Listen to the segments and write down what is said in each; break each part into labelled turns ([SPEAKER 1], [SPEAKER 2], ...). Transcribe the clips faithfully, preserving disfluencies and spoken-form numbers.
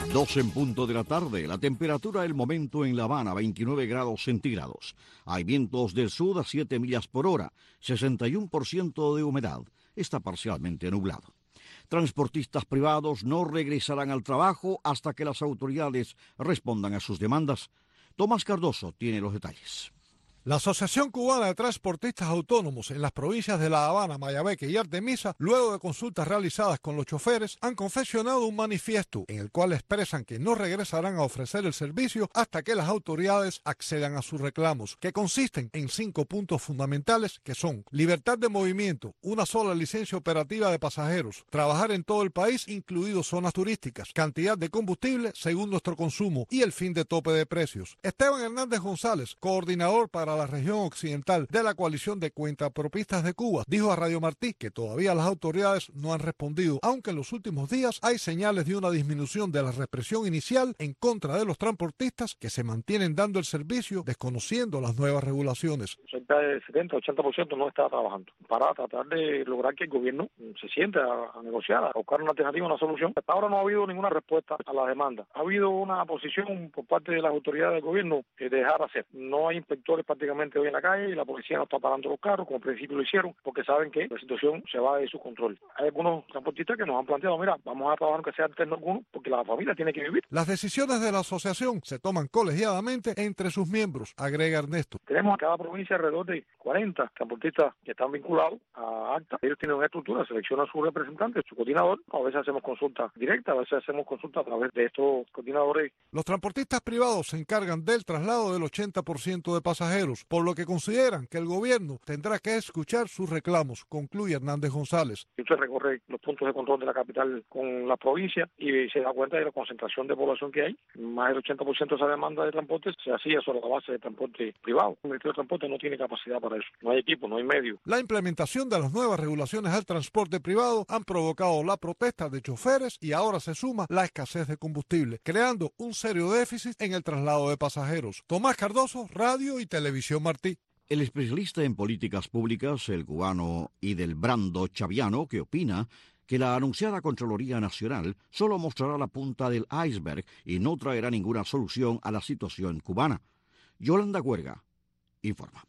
[SPEAKER 1] doce en punto de la tarde, la temperatura del momento en La Habana, veintinueve grados centígrados. Hay vientos del sur a siete millas por hora, sesenta y uno por ciento de humedad. Está parcialmente nublado. Transportistas privados no regresarán al trabajo hasta que las autoridades respondan a sus demandas. Tomás Cardoso tiene los detalles.
[SPEAKER 2] La Asociación Cubana de Transportistas Autónomos en las provincias de La Habana, Mayabeque y Artemisa, luego de consultas realizadas con los choferes, han confeccionado un manifiesto en el cual expresan que no regresarán a ofrecer el servicio hasta que las autoridades accedan a sus reclamos, que consisten en cinco puntos fundamentales que son libertad de movimiento, una sola licencia operativa de pasajeros, trabajar en todo el país, incluidos zonas turísticas, cantidad de combustible según nuestro consumo y el fin de tope de precios. Esteban Hernández González, coordinador para la región occidental de la coalición de cuentapropistas de Cuba, dijo a Radio Martí que todavía las autoridades no han respondido, aunque en los últimos días hay señales de una disminución de la represión inicial en contra de los transportistas que se mantienen dando el servicio desconociendo las nuevas regulaciones.
[SPEAKER 3] Cerca del setenta, ochenta por ciento no está trabajando para tratar de lograr que el gobierno se siente a, a negociar, a buscar una alternativa, una solución. Hasta ahora no ha habido ninguna respuesta a la demanda. Ha habido una posición por parte de las autoridades del gobierno de dejar hacer. No hay inspectores prácticamente hoy en la calle y la policía no está parando los carros, como al principio lo hicieron, porque saben que la situación se va de su control. Hay algunos transportistas que nos han planteado, mira, vamos a trabajar aunque sea alterno alguno, porque la familia tiene que vivir.
[SPEAKER 2] Las decisiones de la asociación se toman colegiadamente entre sus miembros, agrega Ernesto.
[SPEAKER 3] Tenemos en cada provincia alrededor de cuarenta transportistas que están vinculados a ACTA. Ellos tienen una estructura, seleccionan su representante, su coordinador. A veces hacemos consultas directas, a veces hacemos consultas a través de estos coordinadores.
[SPEAKER 2] Los transportistas privados se encargan del traslado del ochenta por ciento de pasajeros, por lo que consideran que el gobierno tendrá que escuchar sus reclamos, concluye Hernández González.
[SPEAKER 3] Usted recorre los puntos de control de la capital con la provincia y se da cuenta de la concentración de población que hay. Más del ochenta por ciento de esa demanda de transporte se hacía sobre la base de transporte privado. El Ministerio de Transporte no tiene capacidad para eso. No hay equipo, no hay medio.
[SPEAKER 2] La implementación de las nuevas regulaciones al transporte privado han provocado la protesta de choferes y ahora se suma la escasez de combustible, creando un serio déficit en el traslado de pasajeros. Tomás Cardoso, Radio y Televisión Martí.
[SPEAKER 1] El especialista en políticas públicas, el cubano Idelbrando Chaviano, que opina que la anunciada Contraloría Nacional solo mostrará la punta del iceberg y no traerá ninguna solución a la situación cubana. Yolanda Huerga informa.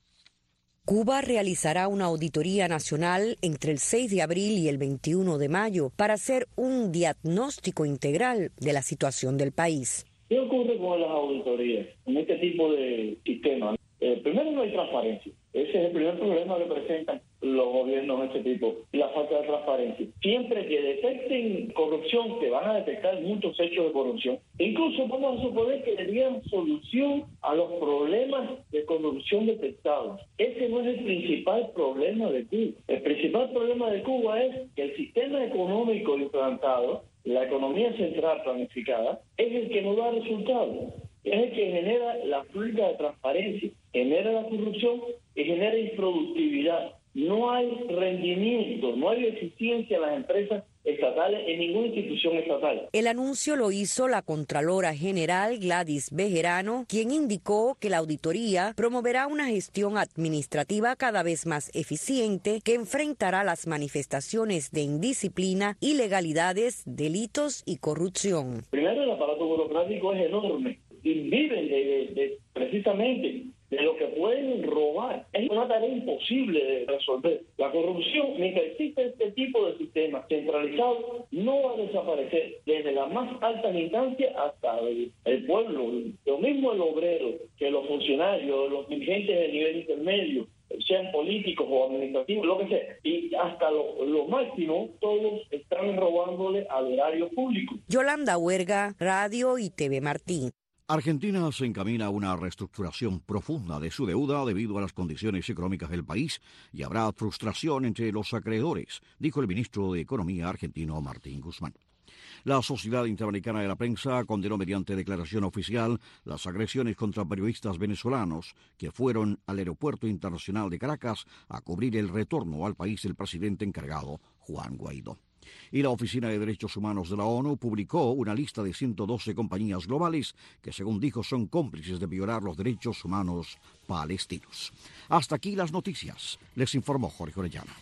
[SPEAKER 4] Cuba realizará una auditoría nacional entre el seis de abril y el veintiuno de mayo para hacer un diagnóstico integral de la situación del país.
[SPEAKER 5] ¿Qué ocurre con las auditorías, con este tipo de sistemas? Eh, primero, no hay transparencia. Ese es el primer problema que presentan los gobiernos de este tipo, la falta de transparencia. Siempre que detecten corrupción, que van a detectar muchos hechos de corrupción, incluso vamos a suponer que le dieran solución a los problemas de corrupción detectados. Ese no es el principal problema de Cuba. El principal problema de Cuba es que el sistema económico implantado, la economía central planificada, es el que no da resultados. Es el que genera la falta de transparencia, genera la corrupción y genera improductividad. No hay rendimiento, no hay eficiencia en las empresas estatales, en ninguna institución estatal.
[SPEAKER 4] El anuncio lo hizo la Contralora General Gladys Bejerano, quien indicó que la auditoría promoverá una gestión administrativa cada vez más eficiente que enfrentará las manifestaciones de indisciplina, ilegalidades, delitos y corrupción.
[SPEAKER 5] Primero, el aparato burocrático es enorme y viven de, de, de precisamente de lo que pueden robar. Es una tarea imposible de resolver. La corrupción, mientras existe este tipo de sistema centralizado, no va a desaparecer desde las más altas instancias hasta el, el pueblo. Lo mismo el obrero, que los funcionarios, los dirigentes de nivel intermedio, sean políticos o administrativos, lo que sea. Y hasta lo, lo máximo, todos están robándole al erario público.
[SPEAKER 4] Yolanda Huerga, Radio y T V Martí.
[SPEAKER 1] Argentina se encamina a una reestructuración profunda de su deuda debido a las condiciones económicas del país y habrá frustración entre los acreedores, dijo el ministro de Economía argentino Martín Guzmán. La Sociedad Interamericana de la Prensa condenó mediante declaración oficial las agresiones contra periodistas venezolanos que fueron al Aeropuerto Internacional de Caracas a cubrir el retorno al país del presidente encargado, Juan Guaidó. Y la Oficina de Derechos Humanos de la ONU publicó una lista de ciento doce compañías globales que, según dijo, son cómplices de violar los derechos humanos palestinos. Hasta aquí las noticias. Les informó Jorge Orellana.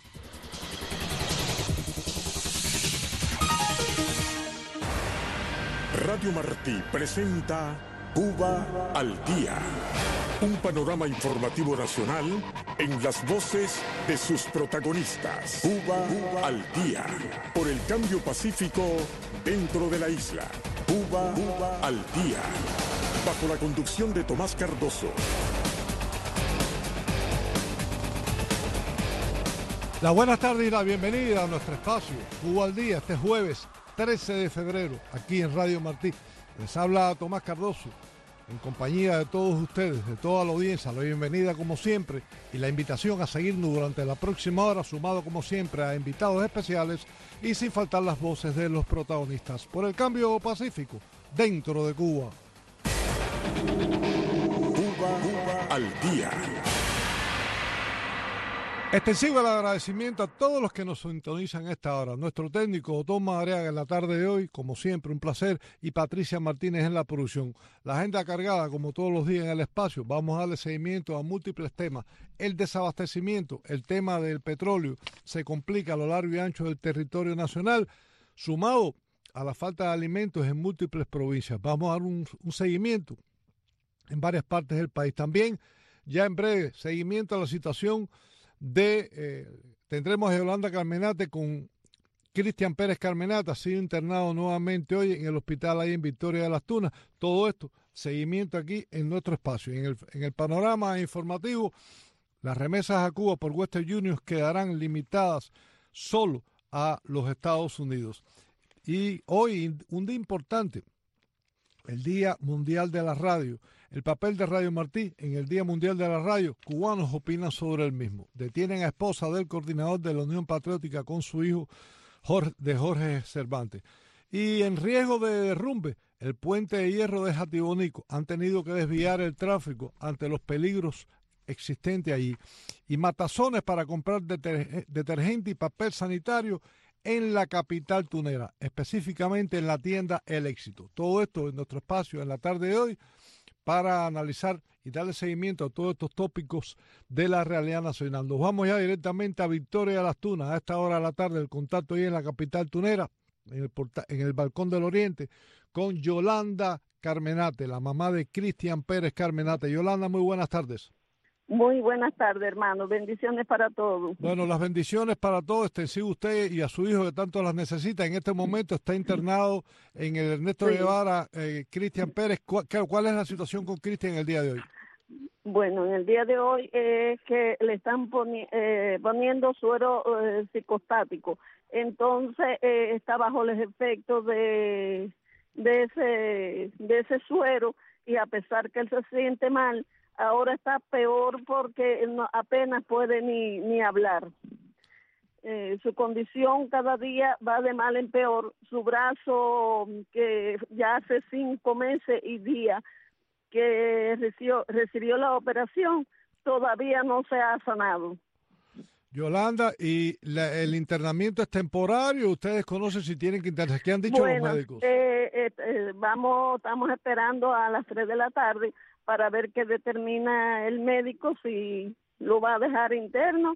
[SPEAKER 6] Radio Martí presenta Cuba al Día. Un panorama informativo nacional en las voces de sus protagonistas. Cuba, Cuba al Día. Por el cambio pacífico dentro de la isla. Cuba, Cuba al Día. Bajo la conducción de Tomás Cardoso.
[SPEAKER 2] La buenas tardes y la bienvenida a nuestro espacio Cuba al Día, este jueves trece de febrero, aquí en Radio Martí. Les habla Tomás Cardoso, en compañía de todos ustedes, de toda la audiencia. La bienvenida como siempre y la invitación a seguirnos durante la próxima hora, sumado como siempre a invitados especiales y sin faltar las voces de los protagonistas por el cambio pacífico dentro de Cuba.
[SPEAKER 6] Cuba, Cuba al Día.
[SPEAKER 2] Extensivo el agradecimiento a todos los que nos sintonizan a esta hora. Nuestro técnico Otón Madariaga en la tarde de hoy, como siempre, un placer, y Patricia Martínez en la producción. La agenda cargada, como todos los días en el espacio. Vamos a darle seguimiento a múltiples temas. El desabastecimiento, el tema del petróleo, se complica a lo largo y ancho del territorio nacional, sumado a la falta de alimentos en múltiples provincias. Vamos a dar un, un seguimiento en varias partes del país. También, ya en breve, seguimiento a la situación de eh, tendremos a Yolanda Carmenate con Cristian Pérez Carmenate, ha sido internado nuevamente hoy en el hospital ahí en Victoria de las Tunas. Todo esto, seguimiento aquí en nuestro espacio. En el, en el panorama informativo, las remesas a Cuba por Western Union quedarán limitadas solo a los Estados Unidos. Y hoy, un día importante, el Día Mundial de la Radio. El papel de Radio Martí en el Día Mundial de la Radio, cubanos opinan sobre el mismo. Detienen a esposa del coordinador de la Unión Patriótica con su hijo Jorge, de Jorge Cervantes. Y en riesgo de derrumbe, el puente de hierro de Jatibonico. Han tenido que desviar el tráfico ante los peligros existentes allí. Y matazones para comprar deter, detergente y papel sanitario en la capital tunera, específicamente en la tienda El Éxito. Todo esto en nuestro espacio en la tarde de hoy, para analizar y darle seguimiento a todos estos tópicos de la realidad nacional. Nos vamos ya directamente a Victoria de las Tunas, a esta hora de la tarde, el contacto ahí en la capital tunera, en el, porta, en el Balcón del Oriente, con Yolanda Carmenate, la mamá de Cristian Pérez Carmenate. Yolanda, muy buenas tardes.
[SPEAKER 7] Muy buenas tardes, hermano. Bendiciones para todos.
[SPEAKER 2] Bueno, las bendiciones para todos, extensivo usted y a su hijo que tanto las necesita. En este momento está internado en el Ernesto sí. Guevara, eh, Cristian Pérez. ¿Cuál, ¿Cuál es la situación con Cristian el día de hoy?
[SPEAKER 7] Bueno, en el día de hoy es eh, que le están poni eh, poniendo suero eh, psicostático. Entonces eh, está bajo los efectos de, de, ese, de ese suero, y a pesar que él se siente mal, ahora está peor porque no, apenas puede ni, ni hablar. Eh, su condición cada día va de mal en peor. Su brazo, que ya hace cinco meses y días que recibió, recibió la operación, todavía no se ha sanado.
[SPEAKER 2] Yolanda, ¿y la, el internamiento es temporario? ¿Ustedes conocen si tienen que internarse? ¿Qué han dicho
[SPEAKER 7] bueno,
[SPEAKER 2] los médicos?
[SPEAKER 7] Eh, eh, eh, vamos, estamos esperando a las tres de la tarde para ver qué determina el médico, si lo va a dejar interno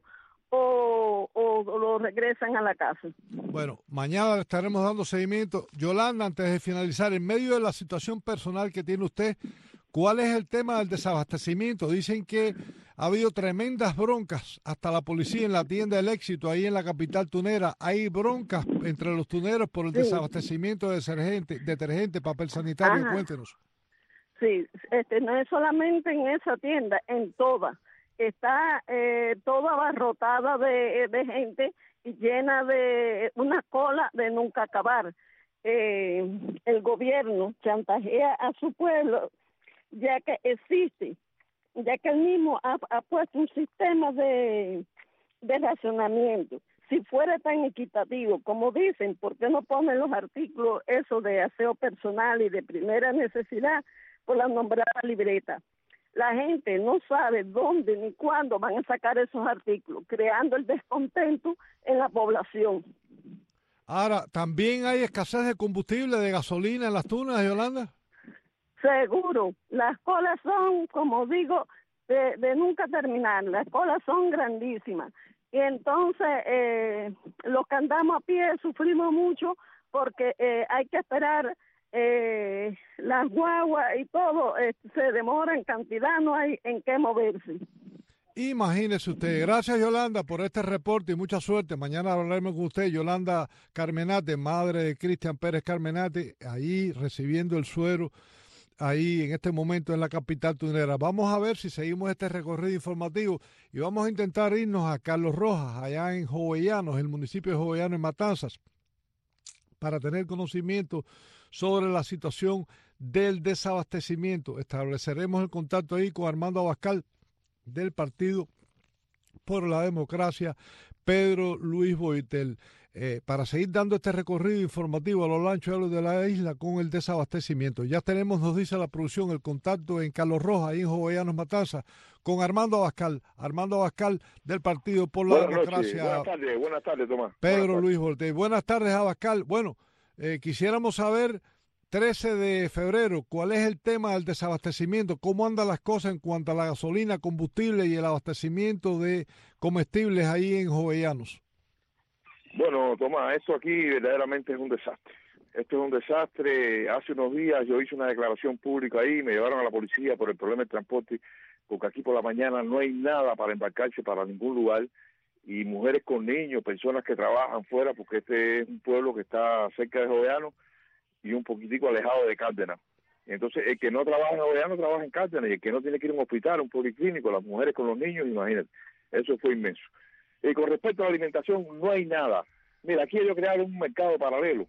[SPEAKER 7] o, o, o lo regresan a la casa.
[SPEAKER 2] Bueno, mañana le estaremos dando seguimiento. Yolanda, antes de finalizar, en medio de la situación personal que tiene usted, ¿cuál es el tema del desabastecimiento? Dicen que ha habido tremendas broncas, hasta la policía en la tienda El Éxito, ahí en la capital tunera. Hay broncas entre los tuneros por el sí. desabastecimiento de detergente, detergente papel sanitario. Ajá. Cuéntenos.
[SPEAKER 7] Sí, este, no es solamente en esa tienda, en todas. Está eh, toda abarrotada de, de gente y llena de una cola de nunca acabar. Eh, el gobierno chantajea a su pueblo, ya que existe, ya que él mismo ha, ha puesto un sistema de, de racionamiento. Si fuera tan equitativo como dicen, ¿por qué no ponen los artículos eso de aseo personal y de primera necesidad por la nombrada libreta? La gente no sabe dónde ni cuándo van a sacar esos artículos, creando el descontento en la población.
[SPEAKER 2] Ahora, ¿también hay escasez de combustible, de gasolina en las tunas, Yolanda?
[SPEAKER 7] Seguro. Las colas son, como digo, de, de nunca terminar. Las colas son grandísimas. Y entonces, eh, los que andamos a pie sufrimos mucho porque eh, hay que esperar eh, las guaguas y todo eh, se demora en cantidad, no hay en qué moverse.
[SPEAKER 2] Imagínese usted. Gracias, Yolanda, por este reporte y mucha suerte. Mañana hablaremos con usted, Yolanda Carmenate, madre de Cristian Pérez Carmenate, ahí recibiendo el suero, ahí en este momento en la capital tunera. Vamos a ver si seguimos este recorrido informativo y vamos a intentar irnos a Carlos Rojas, allá en Jovellanos, el municipio de Jovellanos, en Matanzas, para tener conocimiento sobre la situación del desabastecimiento. Estableceremos el contacto ahí con Armando Abascal, del Partido por la Democracia, Pedro Luis Boitel, eh, para seguir dando este recorrido informativo a lo ancho de la isla con el desabastecimiento. Ya tenemos, nos dice la producción, el contacto en Carlos Rojas, ahí en Jovellanos, Matanzas, con Armando Abascal, Armando Abascal del Partido por la
[SPEAKER 8] buenas
[SPEAKER 2] Democracia.
[SPEAKER 8] Noches. Buenas tardes, buenas tardes, Tomás.
[SPEAKER 2] Pedro
[SPEAKER 8] Buenas
[SPEAKER 2] Luis Boitel. Buenas tardes, Abascal. Bueno, eh, quisiéramos saber, trece de febrero, ¿cuál es el tema del desabastecimiento? ¿Cómo andan las cosas en cuanto a la gasolina, combustible y el abastecimiento de comestibles ahí en Jovellanos?
[SPEAKER 8] Bueno, Tomás, esto aquí verdaderamente es un desastre. Esto es un desastre. Hace unos días yo hice una declaración pública ahí, me llevaron a la policía por el problema del transporte, porque aquí por la mañana no hay nada para embarcarse para ningún lugar, y mujeres con niños, personas que trabajan fuera, porque este es un pueblo que está cerca de Jovellanos, y un poquitico alejado de Cárdenas. Entonces, el que no trabaja en Jovellanos trabaja en Cárdenas, y el que no tiene que ir a un hospital, un policlínico, las mujeres con los niños, imagínate. Eso fue inmenso. Y con respecto a la alimentación, no hay nada. Mira, aquí ellos crearon un mercado paralelo,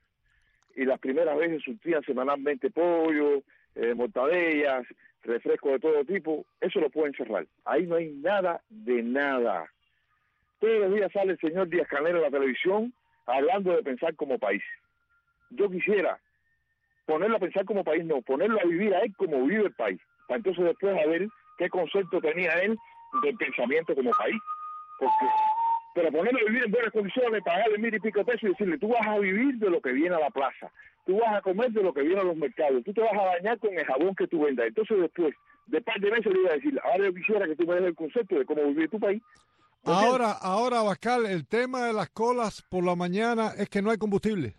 [SPEAKER 8] y las primeras veces surtían semanalmente pollo, eh, mortadellas, refrescos de todo tipo. Eso lo pueden cerrar. Ahí no hay nada de nada. Todos los días sale el señor Díaz-Canel en la televisión hablando de pensar como país. Yo quisiera ponerlo a pensar como país, no, ponerlo a vivir a él como vive el país, para entonces después a ver qué concepto tenía él del pensamiento como país. Porque, pero ponerlo a vivir en buenas condiciones, pagarle mil y pico pesos y decirle, tú vas a vivir de lo que viene a la plaza, tú vas a comer de lo que viene a los mercados, tú te vas a bañar con el jabón que tú vendas. Entonces después, de par de meses le iba a decir, ahora yo quisiera que tú me des el concepto de cómo vivir tu país.
[SPEAKER 2] Ahora, ahora, Abascal, el tema de las colas por la mañana es que no hay combustible.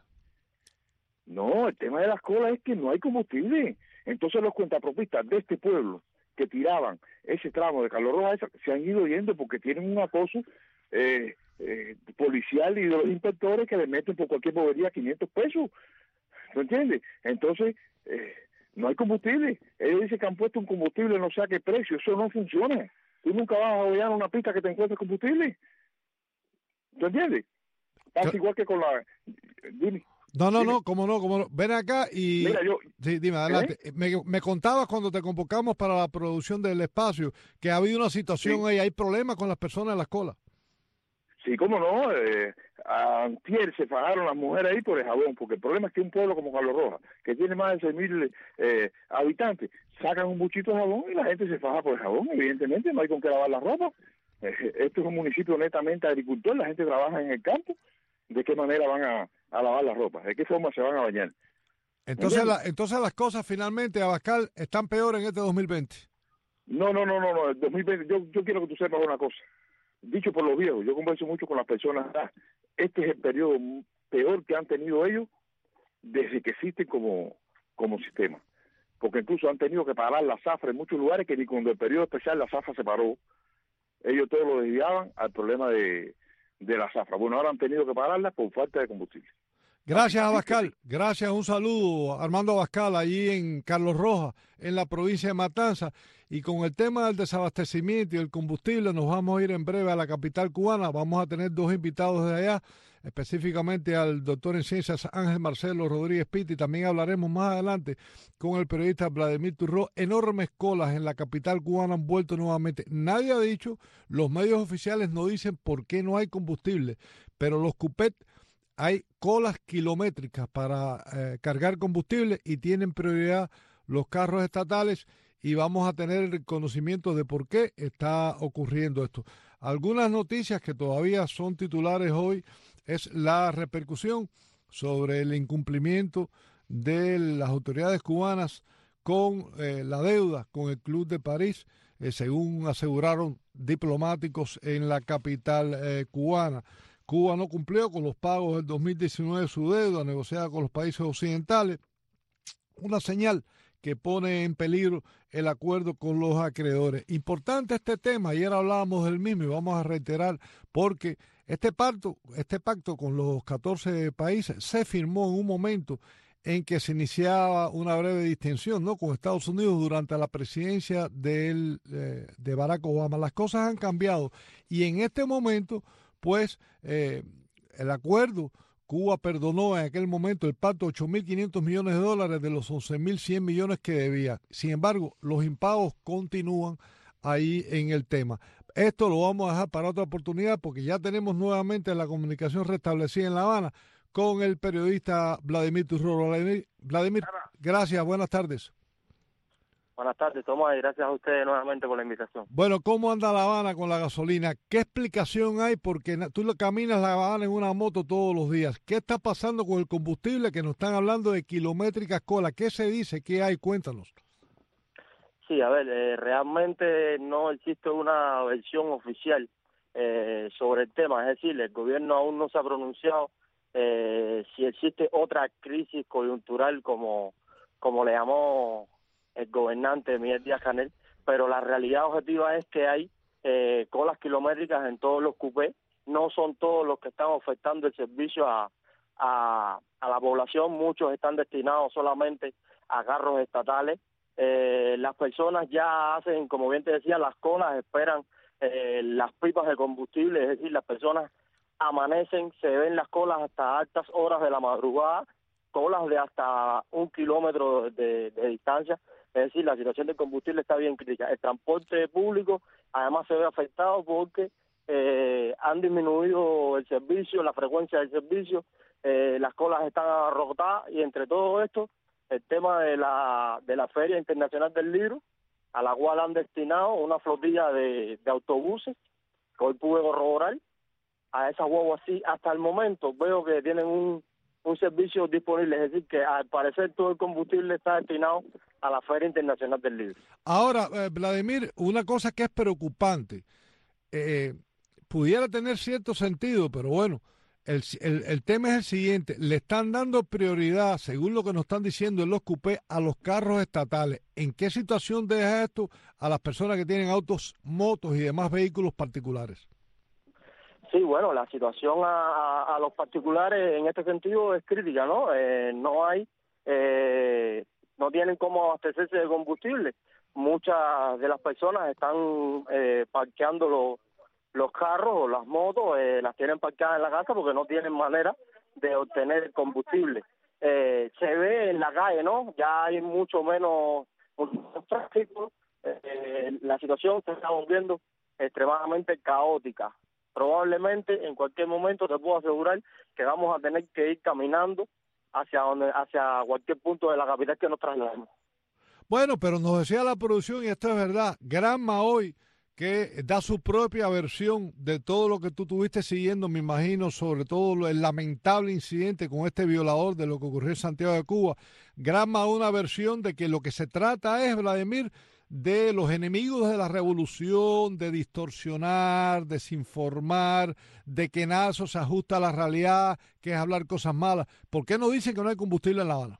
[SPEAKER 8] No, el tema de las colas es que no hay combustible. Entonces los cuentapropistas de este pueblo que tiraban ese tramo de Carlos Rojas se han ido yendo porque tienen un acoso eh, eh, policial y de los inspectores que le meten por cualquier bobería quinientos pesos. ¿No entiendes? Entonces, eh, no hay combustible. Ellos dicen que han puesto un combustible no sé a qué precio. Eso no funciona. Tú nunca vas a apoyar una pista que te encuentres combustible. ¿No entiendes? Pasa igual que con la... Dime.
[SPEAKER 2] No, no, no, cómo no, cómo no. Ven acá y...
[SPEAKER 8] Mira, yo...
[SPEAKER 2] Sí, dime, adelante. ¿Eh? Me, me contabas cuando te convocamos para la producción del espacio que ha habido una situación sí. ahí, hay problemas con las personas en las colas.
[SPEAKER 8] Sí, cómo no. Eh, antier se fajaron las mujeres ahí por el jabón, porque el problema es que un pueblo como Carlos Rojas, que tiene más de seis mil eh, habitantes, sacan un buchito de jabón y la gente se faja por el jabón. Evidentemente no hay con qué lavar la ropa. Eh, esto es un municipio netamente agricultor, la gente trabaja en el campo. ¿De qué manera van a, a lavar la ropa? ¿De qué forma se van a bañar?
[SPEAKER 2] Entonces, la, entonces las cosas finalmente, Abascal, están peor en este dos mil veinte.
[SPEAKER 8] No, no, no, no, no. El dos mil veinte, yo, yo quiero que tú sepas una cosa. Dicho por los viejos, yo converso mucho con las personas. Este es el periodo peor que han tenido ellos desde que existen como, como sistema. Porque incluso han tenido que parar la zafra en muchos lugares que ni cuando el periodo especial la zafra se paró. Ellos todo lo desviaban al problema de... de la zafra. Bueno, ahora han tenido que pararla por falta de combustible.
[SPEAKER 2] Gracias, Abascal. Gracias, un saludo, Armando Abascal, allí en Carlos Rojas, en la provincia de Matanzas. Y con el tema del desabastecimiento y el combustible, nos vamos a ir en breve a la capital cubana. Vamos a tener dos invitados de allá, específicamente al doctor en ciencias Ángel Marcelo Rodríguez Pitti. También hablaremos más adelante con el periodista Vladimir Turró. Enormes colas en la capital cubana han vuelto nuevamente. Nadie ha dicho, los medios oficiales no dicen por qué no hay combustible, pero los Cupet hay colas kilométricas para eh, cargar combustible y tienen prioridad los carros estatales, y vamos a tener conocimiento de por qué está ocurriendo esto. Algunas noticias que todavía son titulares hoy es la repercusión sobre el incumplimiento de las autoridades cubanas con eh, la deuda con el Club de París, eh, según aseguraron diplomáticos en la capital eh, cubana. Cuba no cumplió con los pagos del dos mil diecinueve, su deuda negociada con los países occidentales, una señal que pone en peligro el acuerdo con los acreedores. Importante este tema, ayer hablábamos del mismo y vamos a reiterar, porque este pacto, este pacto con los catorce países se firmó en un momento en que se iniciaba una breve distensión, ¿no?, con Estados Unidos durante la presidencia del, eh, de Barack Obama. Las cosas han cambiado y en este momento, pues, eh, el acuerdo, Cuba perdonó en aquel momento el pacto ocho mil quinientos millones de dólares de los once mil cien millones que debía. Sin embargo, los impagos continúan ahí en el tema. Esto lo vamos a dejar para otra oportunidad porque ya tenemos nuevamente la comunicación restablecida en La Habana con el periodista Vladimir Turrolo. Vladimir, Vladimir, gracias, buenas tardes.
[SPEAKER 9] Buenas tardes, Tomás, y gracias a ustedes nuevamente por la invitación.
[SPEAKER 2] Bueno, ¿cómo anda La Habana con la gasolina? ¿Qué explicación hay? Porque tú lo caminas La Habana en una moto todos los días. ¿Qué está pasando con el combustible? Que nos están hablando de kilométricas colas. ¿Qué se dice? ¿Qué hay? Cuéntanos.
[SPEAKER 9] Sí, a ver, eh, realmente no existe una versión oficial eh, sobre el tema. Es decir, el gobierno aún no se ha pronunciado eh, si existe otra crisis coyuntural como, como le llamó el gobernante Miguel Díaz-Canel, pero la realidad objetiva es que hay eh, colas kilométricas en todos los cupés. No son todos los que están ofertando el servicio a, a, a la población, muchos están destinados solamente a carros estatales. Eh, las personas ya hacen, como bien te decía, las colas, esperan eh, las pipas de combustible, es decir, las personas amanecen, se ven las colas hasta altas horas de la madrugada, colas de hasta un kilómetro de, de distancia. Es decir, la situación del combustible está bien crítica. El transporte público además se ve afectado porque eh, han disminuido el servicio, la frecuencia del servicio, eh, las colas están abarrotadas y entre todo esto, el tema de la de la Feria Internacional del Libro, a la cual han destinado una flotilla de, de autobuses, que hoy pude corroborar, a esas guaguas sí, hasta el momento veo que tienen un un servicio disponible, es decir, que al parecer todo el combustible está destinado a la Feria Internacional del Libro.
[SPEAKER 2] Ahora, eh, Vladimir, una cosa que es preocupante, eh, pudiera tener cierto sentido, pero bueno, el, el, el tema es el siguiente, le están dando prioridad, según lo que nos están diciendo en los cupés, a los carros estatales. ¿En qué situación deja esto a las personas que tienen autos, motos y demás vehículos particulares?
[SPEAKER 9] Sí, bueno, la situación a, a, a los particulares en este sentido es crítica, ¿no? Eh, no hay, eh, no tienen cómo abastecerse de combustible. Muchas de las personas están eh, parqueando los, los carros o las motos, eh, las tienen parqueadas en la casa porque no tienen manera de obtener el combustible. Eh, se ve en la calle, ¿no? Ya hay mucho menos, mucho menos tráfico. Eh, la situación se está volviendo extremadamente caótica. Probablemente en cualquier momento te puedo asegurar que vamos a tener que ir caminando hacia donde, hacia cualquier punto de la capital que nos traslademos.
[SPEAKER 2] Bueno, pero nos decía la producción, y esto es verdad, Granma hoy, que da su propia versión de todo lo que tú tuviste siguiendo, me imagino, sobre todo el lamentable incidente con este violador de lo que ocurrió en Santiago de Cuba. Granma una versión de que lo que se trata es, Vladimir, de los enemigos de la revolución, de distorsionar, desinformar, de que nada eso se ajusta a la realidad, que es hablar cosas malas. ¿Por qué no dicen que no hay combustible en La Habana?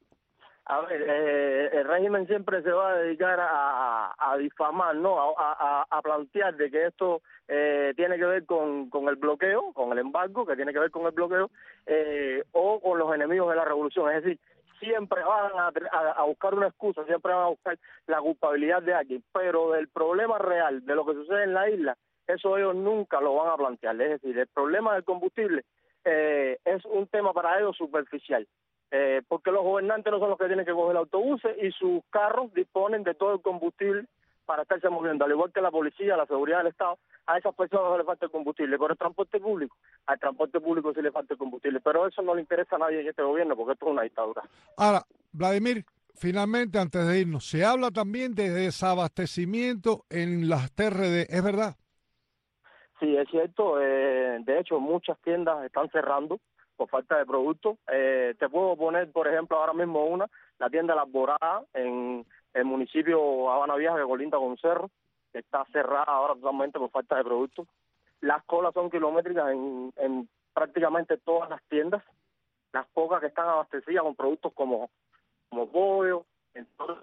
[SPEAKER 9] A ver, eh, el régimen siempre se va a dedicar a, a, a difamar, ¿no? A, a, a plantear de que esto eh, tiene que ver con, con el bloqueo, con el embargo, que tiene que ver con el bloqueo, eh, o con los enemigos de la revolución. Es decir, siempre van a, a, a buscar una excusa, siempre van a buscar la culpabilidad de alguien, pero del problema real, de lo que sucede en la isla, eso ellos nunca lo van a plantear. Es decir, el problema del combustible eh, es un tema para ellos superficial. Eh, porque los gobernantes no son los que tienen que coger autobuses y sus carros disponen de todo el combustible para estarse moviendo, al igual que la policía, la seguridad del Estado. A esas personas no le falta el combustible, pero el transporte público, al transporte público sí le falta el combustible, pero eso no le interesa a nadie en este gobierno porque esto es una dictadura.
[SPEAKER 2] Ahora, Vladimir, finalmente, antes de irnos, se habla también de desabastecimiento en las T R D, ¿es verdad?
[SPEAKER 9] Sí, es cierto, eh, de hecho muchas tiendas están cerrando por falta de productos. Eh, te puedo poner, por ejemplo, ahora mismo una, la tienda La Alborada en el municipio Habana Vieja, que colinda con Cerro, que está cerrada ahora totalmente por falta de productos. Las colas son kilométricas en, en prácticamente todas las tiendas. Las pocas que están abastecidas con productos como como pollo, en todas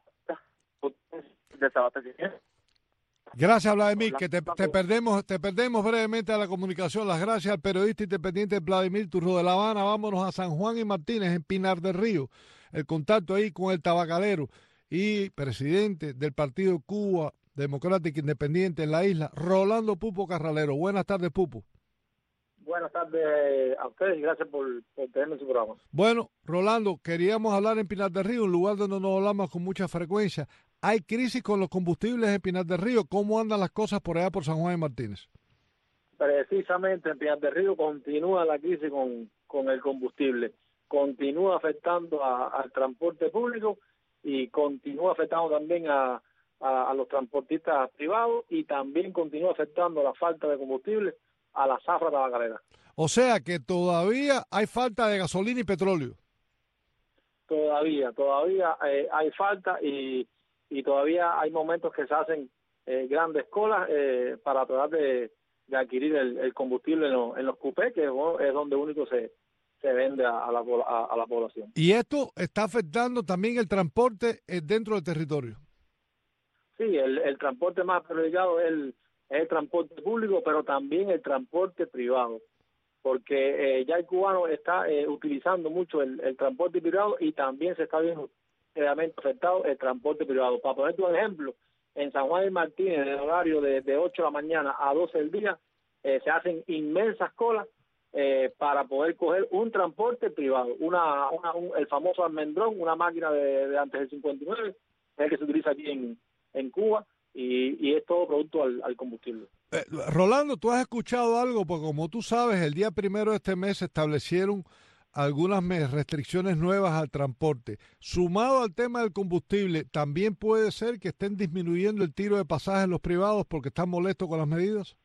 [SPEAKER 9] las desabastecimiento.
[SPEAKER 2] Gracias, Vladimir, que te, te perdemos te perdemos brevemente a la comunicación. Las gracias al periodista independiente Vladimir Turro de La Habana. Vámonos a San Juan y Martínez, en Pinar del Río. El contacto ahí con el tabacalero y presidente del Partido Cuba Democrática Independiente en la isla, Rolando Pupo Carralero. Buenas tardes, Pupo.
[SPEAKER 3] Buenas tardes a ustedes y gracias por, por tenerme en su programa.
[SPEAKER 2] Bueno, Rolando, queríamos hablar en Pinar del Río, un lugar donde nos hablamos con mucha frecuencia. Hay crisis con los combustibles en Pinar del Río. ¿Cómo andan las cosas por allá por San Juan y Martínez?
[SPEAKER 3] Precisamente en Pinar del Río continúa la crisis con, con el combustible. Continúa afectando a, al transporte público y continúa afectando también a, a, a los transportistas privados y también continúa afectando la falta de combustible a la zafra tabacalera.
[SPEAKER 2] O sea que todavía hay falta de gasolina y petróleo.
[SPEAKER 3] Todavía, todavía eh, hay falta y, y todavía hay momentos que se hacen eh, grandes colas eh, para tratar de, de adquirir el, el combustible en, lo, en los cupés, que bueno, es donde único se, se vende a, a, la, a, a la población.
[SPEAKER 2] Y esto está afectando también el transporte eh, dentro del territorio.
[SPEAKER 3] Sí, el, el transporte más perjudicado es el, es el transporte público, pero también el transporte privado, porque eh, ya el cubano está eh, utilizando mucho el, el transporte privado y también se está viendo realmente afectado el transporte privado. Para ponerte un ejemplo, en San Juan y Martínez, en el horario de, de ocho de la mañana a doce del día, eh, se hacen inmensas colas eh, para poder coger un transporte privado, una, una un, el famoso almendrón, una máquina de, de antes del cincuenta y nueve, es el que se utiliza aquí en, en Cuba, y, y es todo producto al, al combustible.
[SPEAKER 2] Eh, Rolando, ¿tú has escuchado algo? Porque como tú sabes, el día primero de este mes se establecieron algunas restricciones nuevas al transporte. Sumado al tema del combustible, ¿también puede ser que estén disminuyendo el tiro de pasajes en los privados porque están molestos con las medidas?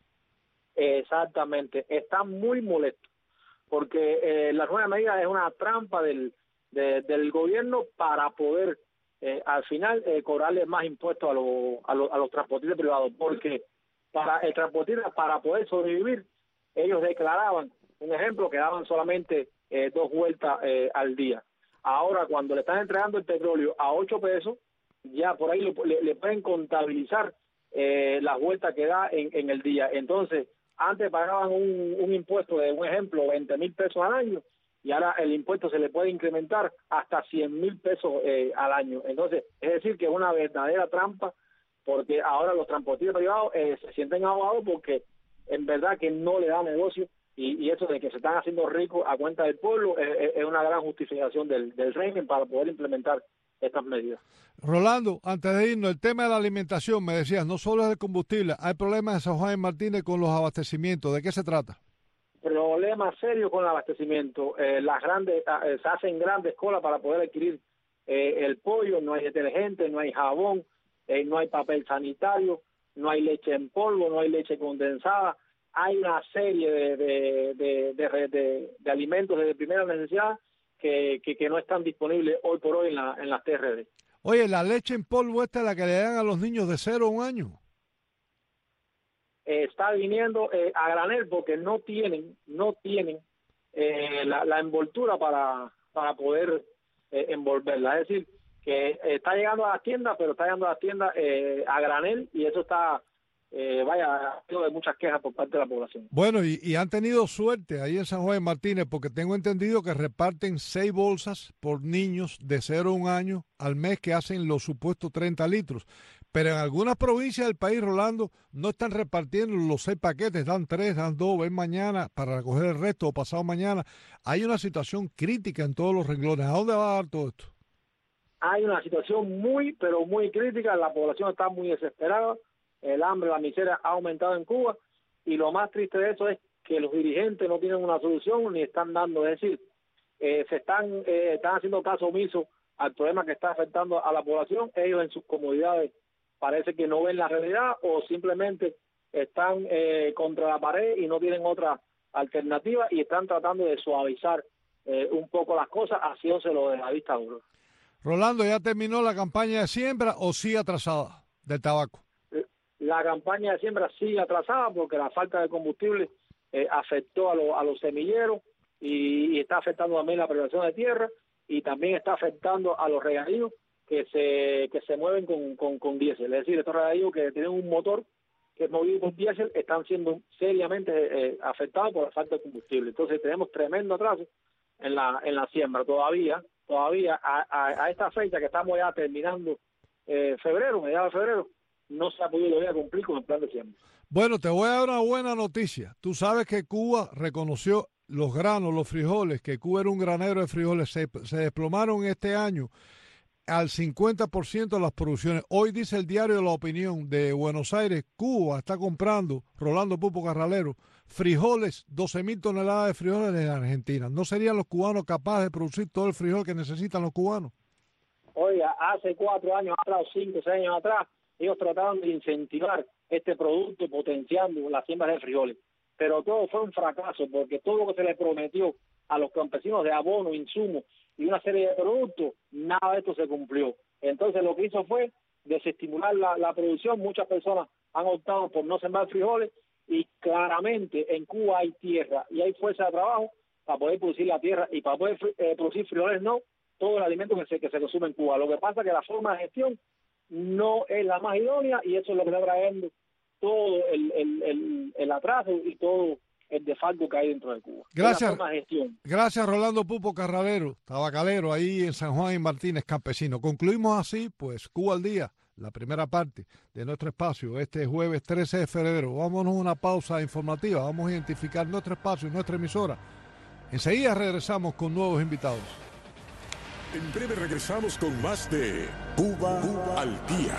[SPEAKER 3] Exactamente, están muy molestos, porque eh, la nueva medida es una trampa del, de, del gobierno para poder eh, al final eh, cobrarle más impuestos a, lo, a, lo, a los transportistas privados, porque para el transportista, para poder sobrevivir, ellos declaraban, un ejemplo, que daban solamente eh, dos vueltas eh, al día. Ahora, cuando le están entregando el petróleo a ocho pesos, ya por ahí le, le, le pueden contabilizar eh, las vueltas que da en, en el día. Entonces, antes pagaban un, un impuesto de, un ejemplo, veinte mil pesos al año, y ahora el impuesto se le puede incrementar hasta cien mil pesos eh, al año. Entonces, es decir, que es una verdadera trampa, porque ahora los transportistas privados eh, se sienten ahogados porque en verdad que no le da negocio, y, y eso de que se están haciendo ricos a cuenta del pueblo es, es una gran justificación del, del régimen para poder implementar estas medidas.
[SPEAKER 2] Rolando, antes de irnos, el tema de la alimentación, me decías, no solo es el combustible, hay problemas en San Juan y Martínez con los abastecimientos. ¿De qué se trata?
[SPEAKER 3] Problemas serios con el abastecimiento. Eh, las grandes eh, se hacen grandes colas para poder adquirir eh, el pollo, no hay detergente, no hay jabón, eh, no hay papel sanitario, no hay leche en polvo, no hay leche condensada. Hay una serie de, de, de, de, de, de alimentos de primera necesidad que, que, que no están disponibles hoy por hoy en, la, en las T R D.
[SPEAKER 2] Oye, la leche en polvo esta es la que le dan a los niños de cero a un año.
[SPEAKER 3] Eh, está viniendo eh, a granel porque no tienen, no tienen eh, la, la envoltura para, para poder eh, envolverla. Es decir, que eh, está llegando a las tiendas, pero está llegando a las tiendas eh, a granel, y eso está, eh, vaya, ha sido de muchas quejas por parte de la población.
[SPEAKER 2] Bueno, y, y han tenido suerte ahí en San Juan de Martínez, porque tengo entendido que reparten seis bolsas por niños de cero a un año al mes, que hacen los supuestos treinta litros. Pero en algunas provincias del país, Rolando, no están repartiendo los seis paquetes, dan tres, dan dos, ven mañana para recoger el resto o pasado mañana. Hay una situación crítica en todos los renglones. ¿A dónde va a dar todo esto?
[SPEAKER 3] Hay una situación muy, pero muy crítica. La población está muy desesperada. El hambre, la miseria ha aumentado en Cuba, y lo más triste de eso es que los dirigentes no tienen una solución ni están dando. Es decir, eh, se están, eh, están haciendo caso omiso al problema que está afectando a la población. Ellos en sus comodidades parece que no ven la realidad, o simplemente están eh, contra la pared y no tienen otra alternativa, y están tratando de suavizar eh, un poco las cosas, haciéndoselo de la vista dura.
[SPEAKER 2] Rolando, ¿ya terminó la campaña de siembra o sigue atrasada del tabaco?
[SPEAKER 3] La campaña de siembra sigue atrasada porque la falta de combustible eh, afectó a, lo, a los semilleros y, y está afectando también la prevención de tierra,
[SPEAKER 10] y también está afectando a los regadíos que se que se mueven con, con, con diésel. Es decir, estos regadíos que tienen un motor que es movido por diésel están siendo seriamente eh, afectados por la falta de combustible. Entonces tenemos tremendo atraso en la en la siembra. Todavía, todavía a, a, a esta fecha que estamos ya terminando eh, febrero, mediados de febrero, no se ha podido ya cumplir con el plan de siembra.
[SPEAKER 2] Bueno, te voy a dar una buena noticia. Tú sabes que Cuba reconoció los granos, los frijoles, que Cuba era un granero de frijoles, se, se desplomaron este año al cincuenta por ciento de las producciones. Hoy dice el diario La Opinión de Buenos Aires, Cuba está comprando, Rolando Pupo Carralero, frijoles, doce mil toneladas de frijoles de Argentina. ¿No serían los cubanos capaces de producir todo el frijol que necesitan los cubanos?
[SPEAKER 10] Oiga, hace cuatro años atrás, cinco, seis años atrás, ellos trataron de incentivar este producto potenciando las siembras de frijoles. Pero todo fue un fracaso porque todo lo que se les prometió a los campesinos de abono, insumos y una serie de productos, nada de esto se cumplió. Entonces lo que hizo fue desestimular la, la producción. Muchas personas han optado por no sembrar frijoles y claramente en Cuba hay tierra y hay fuerza de trabajo para poder producir la tierra y para poder eh, producir frijoles no, todo el alimento que se, que se consume en Cuba. Lo que pasa es que la forma de gestión no es la más idónea y eso es lo que está trayendo todo el, el, el, el atraso y todo el desfalco que hay dentro de Cuba.
[SPEAKER 2] Gracias,
[SPEAKER 10] de
[SPEAKER 2] gracias Rolando Pupo Carralero, tabacalero ahí en San Juan y Martínez, campesino. Concluimos así, pues, Cuba al Día, la primera parte de nuestro espacio, este jueves trece de febrero. Vámonos a una pausa informativa, vamos a identificar nuestro espacio, nuestra emisora. Enseguida regresamos con nuevos invitados.
[SPEAKER 6] En breve regresamos con más de Cuba, Cuba al Día.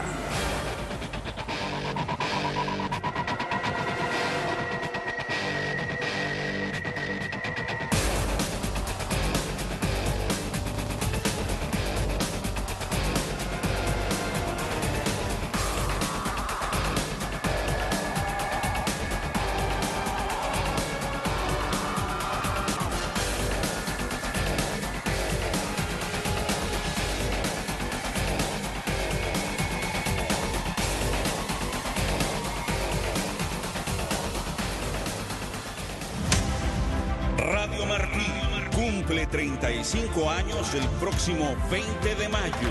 [SPEAKER 11] treinta y cinco años el próximo veinte de mayo.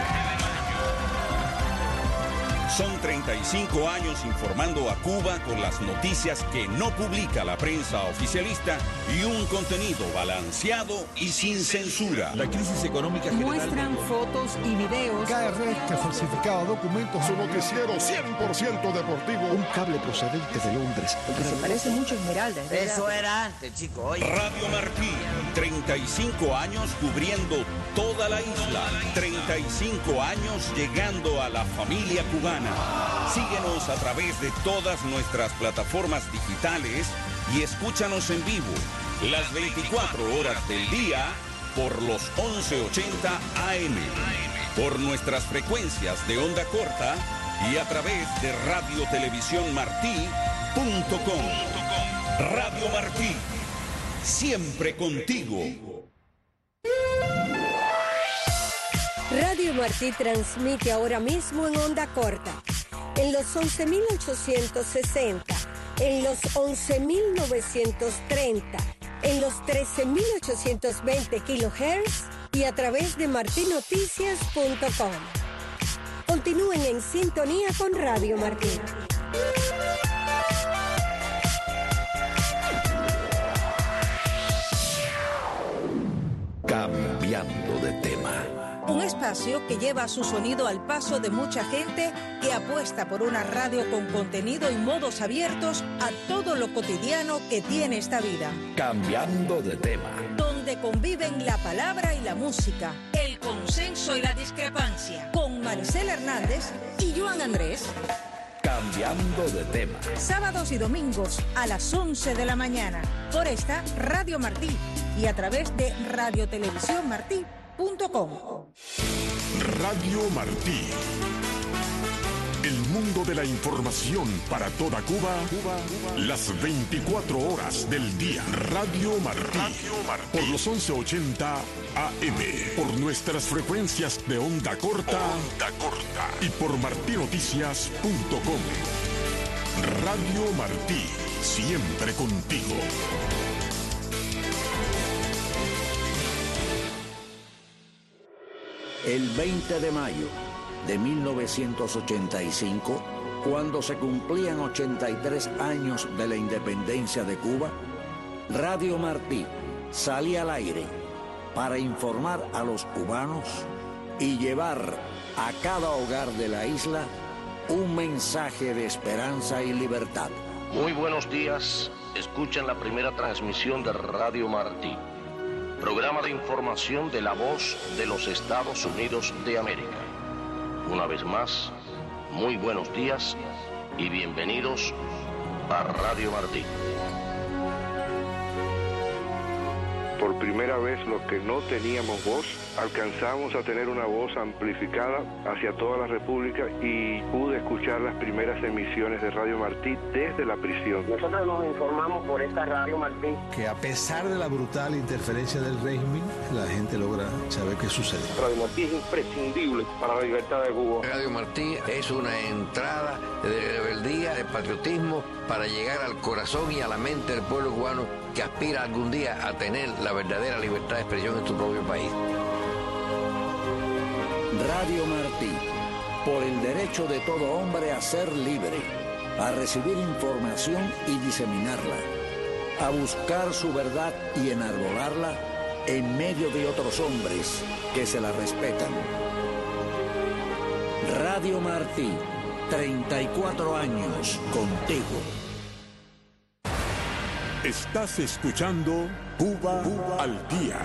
[SPEAKER 11] Son treinta y cinco años informando a Cuba con las noticias que no publica la prensa oficialista y un contenido balanceado y sin censura.
[SPEAKER 12] La crisis económica general...
[SPEAKER 13] Muestran fotos y videos.
[SPEAKER 2] K R que falsificaba documentos.
[SPEAKER 14] Su noticiero cien por ciento deportivo.
[SPEAKER 15] Un cable procedente de Londres.
[SPEAKER 13] Porque se parece mucho a Esmeralda.
[SPEAKER 16] Eso era antes, chico. Oye.
[SPEAKER 11] Radio Martí, treinta y cinco años cubriendo toda la isla. treinta y cinco años llegando a la familia cubana. Síguenos a través de todas nuestras plataformas digitales y escúchanos en vivo las veinticuatro horas del día por los once ochenta A M, por nuestras frecuencias de onda corta y a través de radio televisión martí punto com. Radio Martí, siempre contigo.
[SPEAKER 17] Radio Martí transmite ahora mismo en onda corta, en los once mil ochocientos sesenta, en los once mil novecientos treinta, en los trece mil ochocientos veinte kilohertz y a través de martí noticias punto com. Continúen en sintonía con Radio Martí.
[SPEAKER 15] Cambiando de tema.
[SPEAKER 13] Un espacio que lleva su sonido al paso de mucha gente que apuesta por una radio con contenido y modos abiertos a todo lo cotidiano que tiene esta vida.
[SPEAKER 15] Cambiando de tema.
[SPEAKER 13] Donde conviven la palabra y la música, el consenso y la discrepancia. Con Maricela Hernández y Joan Andrés.
[SPEAKER 15] Cambiando de tema.
[SPEAKER 13] Sábados y domingos a las once de la mañana. Por esta Radio Martí y a través de radio televisión martí punto com.
[SPEAKER 6] Radio Martí. El mundo de la información para toda Cuba, Cuba, Cuba. Las veinticuatro horas del día. Radio Martí. Radio Martí. Por los once ochenta A M. Por nuestras frecuencias de onda corta. Onda corta. Y por martí noticias punto com. Radio Martí. Siempre contigo.
[SPEAKER 15] El veinte de mayo de mil novecientos ochenta y cinco, cuando se cumplían ochenta y tres años de la independencia de Cuba, Radio Martí salía al aire para informar a los cubanos y llevar a cada hogar de la isla un mensaje de esperanza y libertad.
[SPEAKER 12] Muy buenos días, escuchan la primera transmisión de Radio Martí, programa de información de la voz de los Estados Unidos de América. Una vez más, muy buenos días y bienvenidos a Radio Martí.
[SPEAKER 8] Por primera vez, los que no teníamos voz, alcanzamos a tener una voz amplificada hacia toda la República y pude escuchar las primeras emisiones de Radio Martí desde la prisión.
[SPEAKER 9] Nosotros nos informamos por esta Radio Martí.
[SPEAKER 18] Que a pesar de la brutal interferencia del régimen, la gente logra saber qué sucede.
[SPEAKER 9] Radio Martí es imprescindible para la libertad de Cuba.
[SPEAKER 19] Radio Martí es una entrada de rebeldía, de patriotismo, para llegar al corazón y a la mente del pueblo cubano que aspira algún día a tener la verdadera libertad de expresión en su propio país.
[SPEAKER 15] Radio Martí, por el derecho de todo hombre a ser libre, a recibir información y diseminarla, a buscar su verdad y enarbolarla en medio de otros hombres que se la respetan. Radio Martí, treinta y cuatro años contigo.
[SPEAKER 6] Estás escuchando Cuba, Cuba al Día.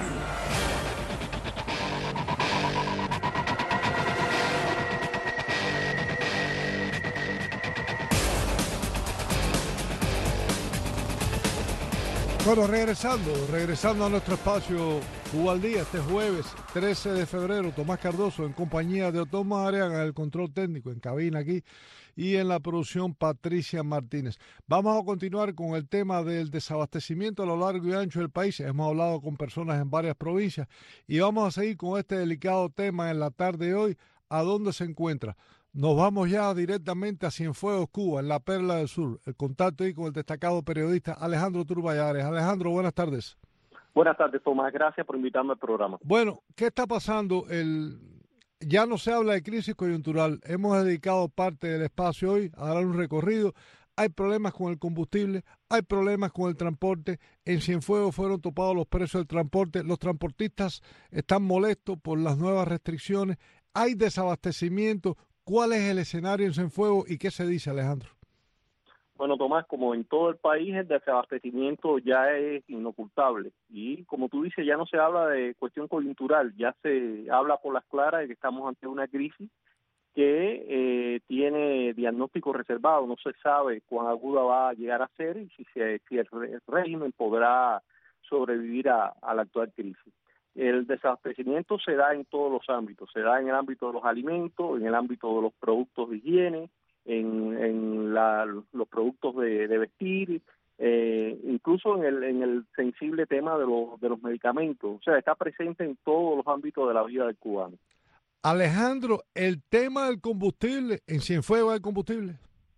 [SPEAKER 2] Bueno, regresando, regresando a nuestro espacio Cuba al Día, este jueves trece de febrero, Tomás Cardoso en compañía de Otón Madariaga en el control técnico, en cabina aquí, y en la producción Patricia Martínez. Vamos a continuar con el tema del desabastecimiento a lo largo y ancho del país. Hemos hablado con personas en varias provincias y vamos a seguir con este delicado tema en la tarde de hoy. ¿A dónde se encuentra? Nos vamos ya directamente a Cienfuegos, Cuba, en la Perla del Sur. El contacto ahí con el destacado periodista Alejandro Turbayares. Alejandro, buenas tardes.
[SPEAKER 20] Buenas tardes, Tomás. Gracias por invitarme al programa.
[SPEAKER 2] Bueno, ¿qué está pasando? El... Ya no se habla de crisis coyuntural. Hemos dedicado parte del espacio hoy a dar un recorrido. Hay problemas con el combustible, hay problemas con el transporte. En Cienfuegos fueron topados los precios del transporte. Los transportistas están molestos por las nuevas restricciones. Hay desabastecimiento. ¿Cuál es el escenario en Cienfuegos y qué se dice, Alejandro?
[SPEAKER 20] Bueno, Tomás, como en todo el país, el desabastecimiento ya es inocultable. Y como tú dices, ya no se habla de cuestión coyuntural, ya se habla por las claras de que estamos ante una crisis que eh, tiene diagnóstico reservado. No se sabe cuán aguda va a llegar a ser y si, se, si el, el régimen podrá sobrevivir a, a la actual crisis. El desabastecimiento se da en todos los ámbitos, se da en el ámbito de los alimentos, en el ámbito de los productos de higiene, en, en la, los productos de, de vestir, eh, incluso en el, en el sensible tema de los, de los medicamentos. O sea, está presente en todos los ámbitos de la vida del cubano.
[SPEAKER 2] Alejandro, el tema del combustible, ¿en Cienfuegos hay combustible?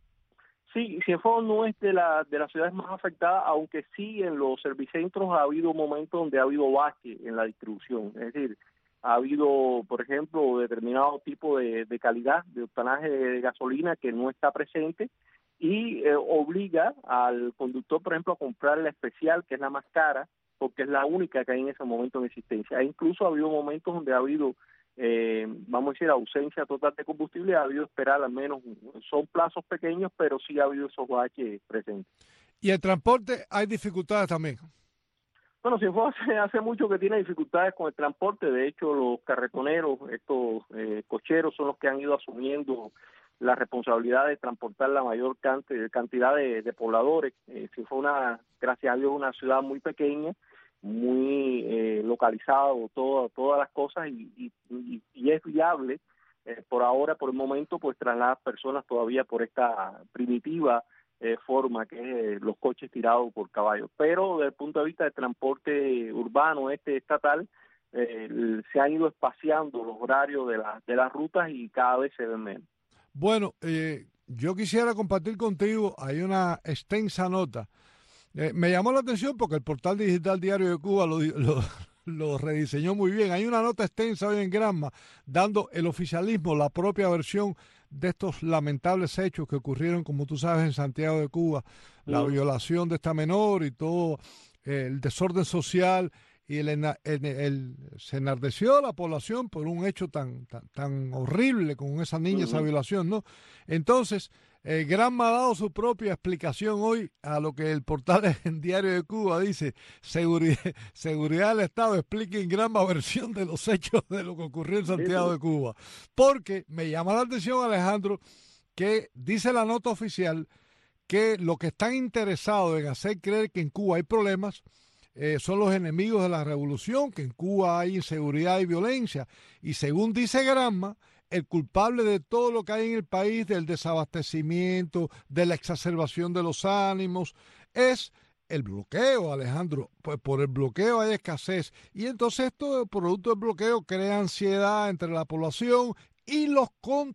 [SPEAKER 20] Sí, Cienfuegos no es de, la, de las ciudades más afectadas, aunque sí en los servicentros ha habido momentos donde ha habido bache en la distribución. Es decir, ha habido, por ejemplo, determinado tipo de, de calidad, de octanaje de gasolina que no está presente y eh, obliga al conductor, por ejemplo, a comprar la especial, que es la más cara, porque es la única que hay en ese momento en existencia. E incluso ha habido momentos donde ha habido, eh, vamos a decir, ausencia total de combustible, ha habido esperar al menos, son plazos pequeños, pero sí ha habido esos baches presentes.
[SPEAKER 2] ¿Y el transporte hay dificultades también?
[SPEAKER 20] Bueno, Cienfuegos hace, hace mucho que tiene dificultades con el transporte. De hecho, los carretoneros, estos eh, cocheros, son los que han ido asumiendo la responsabilidad de transportar la mayor cantidad, cantidad de, de pobladores. Eh, Cienfuegos, una, gracias a Dios, una ciudad muy pequeña, muy eh, localizado, todo, todas las cosas, y, y, y es viable eh, por ahora, por el momento, pues trasladar personas todavía por esta primitiva Eh, forma que es eh, los coches tirados por caballos. Pero desde el punto de vista del transporte urbano, este estatal, eh, se han ido espaciando los horarios de, la, de las rutas y cada vez se ven menos.
[SPEAKER 2] Bueno, eh, yo quisiera compartir contigo, hay una extensa nota. Eh, me llamó la atención porque el portal digital Diario de Cuba lo, lo, lo rediseñó muy bien. Hay una nota extensa hoy en Granma dando el oficialismo la propia versión de estos lamentables hechos que ocurrieron, como tú sabes, en Santiago de Cuba, la mm. violación de esta menor y todo eh, el desorden social, y el, el, el, el, se enardeció la población por un hecho tan, tan, tan horrible con esa niña, uh-huh. esa violación, ¿no? Entonces, eh, Granma ha dado su propia explicación hoy a lo que el portal en Diario de Cuba dice: seguridad, seguridad del Estado explica en Granma versión de los hechos de lo que ocurrió en Santiago de Cuba. Porque me llama la atención, Alejandro, que dice la nota oficial que lo que están interesados en hacer creer que en Cuba hay problemas Eh, son los enemigos de la revolución, que en Cuba hay inseguridad y violencia. Y según dice Granma, el culpable de todo lo que hay en el país, del desabastecimiento, de la exacerbación de los ánimos, es el bloqueo, Alejandro. Pues por el bloqueo hay escasez. Y entonces esto, producto del bloqueo, crea ansiedad entre la población, y los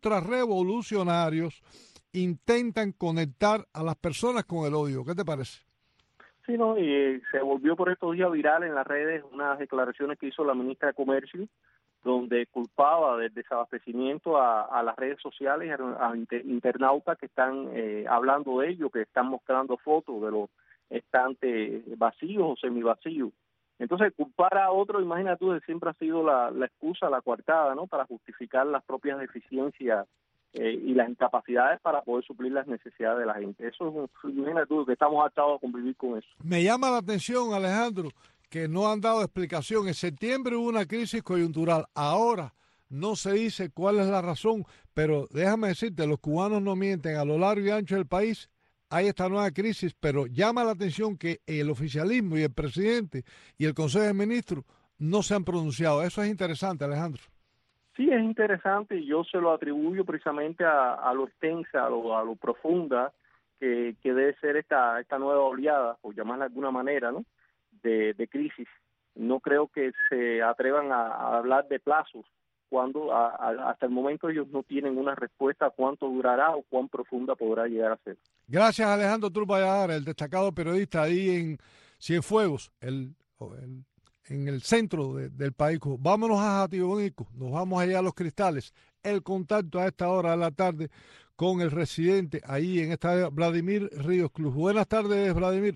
[SPEAKER 2] contrarrevolucionarios intentan conectar a las personas con el odio. ¿Qué te parece?
[SPEAKER 20] Sí, no, y eh, se volvió por estos días viral en las redes unas declaraciones que hizo la ministra de Comercio, donde culpaba del desabastecimiento a, a las redes sociales, a, a internautas que están eh, hablando de ello, que están mostrando fotos de los estantes vacíos o semivacíos. Entonces, culpar a otro, imagínate tú, siempre ha sido la, la excusa, la coartada, ¿no?, para justificar las propias deficiencias Eh, y las incapacidades para poder suplir las necesidades de la gente. Eso es un, imagínate tú, que estamos atados a convivir con eso.
[SPEAKER 2] Me llama la atención, Alejandro, que no han dado explicación. En septiembre hubo una crisis coyuntural. Ahora no se dice cuál es la razón, pero déjame decirte, los cubanos no mienten. A lo largo y ancho del país hay esta nueva crisis, pero llama la atención que el oficialismo y el presidente y el Consejo de Ministros no se han pronunciado. Eso es interesante, Alejandro.
[SPEAKER 20] Sí, es interesante, y yo se lo atribuyo precisamente a, a lo extensa, a lo, a lo profunda que, que debe ser esta esta nueva oleada, por llamarla de alguna manera, ¿no?, de, de crisis. No creo que se atrevan a, a hablar de plazos cuando a, a, hasta el momento ellos no tienen una respuesta a cuánto durará o cuán profunda podrá llegar a ser.
[SPEAKER 2] Gracias, Alejandro Truz Valladares, el destacado periodista ahí en Cienfuegos, el, el en el centro de, del país. Vámonos a Jatibonico, nos vamos allá a Los Cristales. El contacto a esta hora de la tarde con el residente ahí en esta, Vladimir Ríos Cruz. Buenas tardes, Vladimir.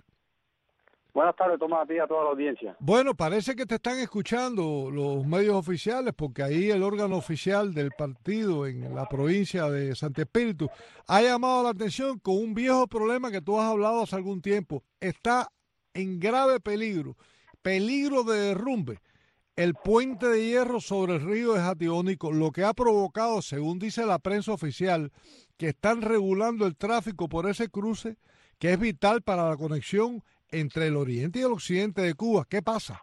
[SPEAKER 21] Buenas tardes, Tomás, a ti y a toda la audiencia.
[SPEAKER 2] Bueno, parece que te están escuchando los medios oficiales, porque ahí el órgano oficial del partido en la provincia de Santo Espíritu ha llamado la atención con un viejo problema que tú has hablado hace algún tiempo. Está en grave peligro. Peligro de derrumbe el puente de hierro sobre el río de Jatibonico, lo que ha provocado, según dice la prensa oficial, que están regulando el tráfico por ese cruce, que es vital para la conexión entre el oriente y el occidente de Cuba. ¿Qué pasa?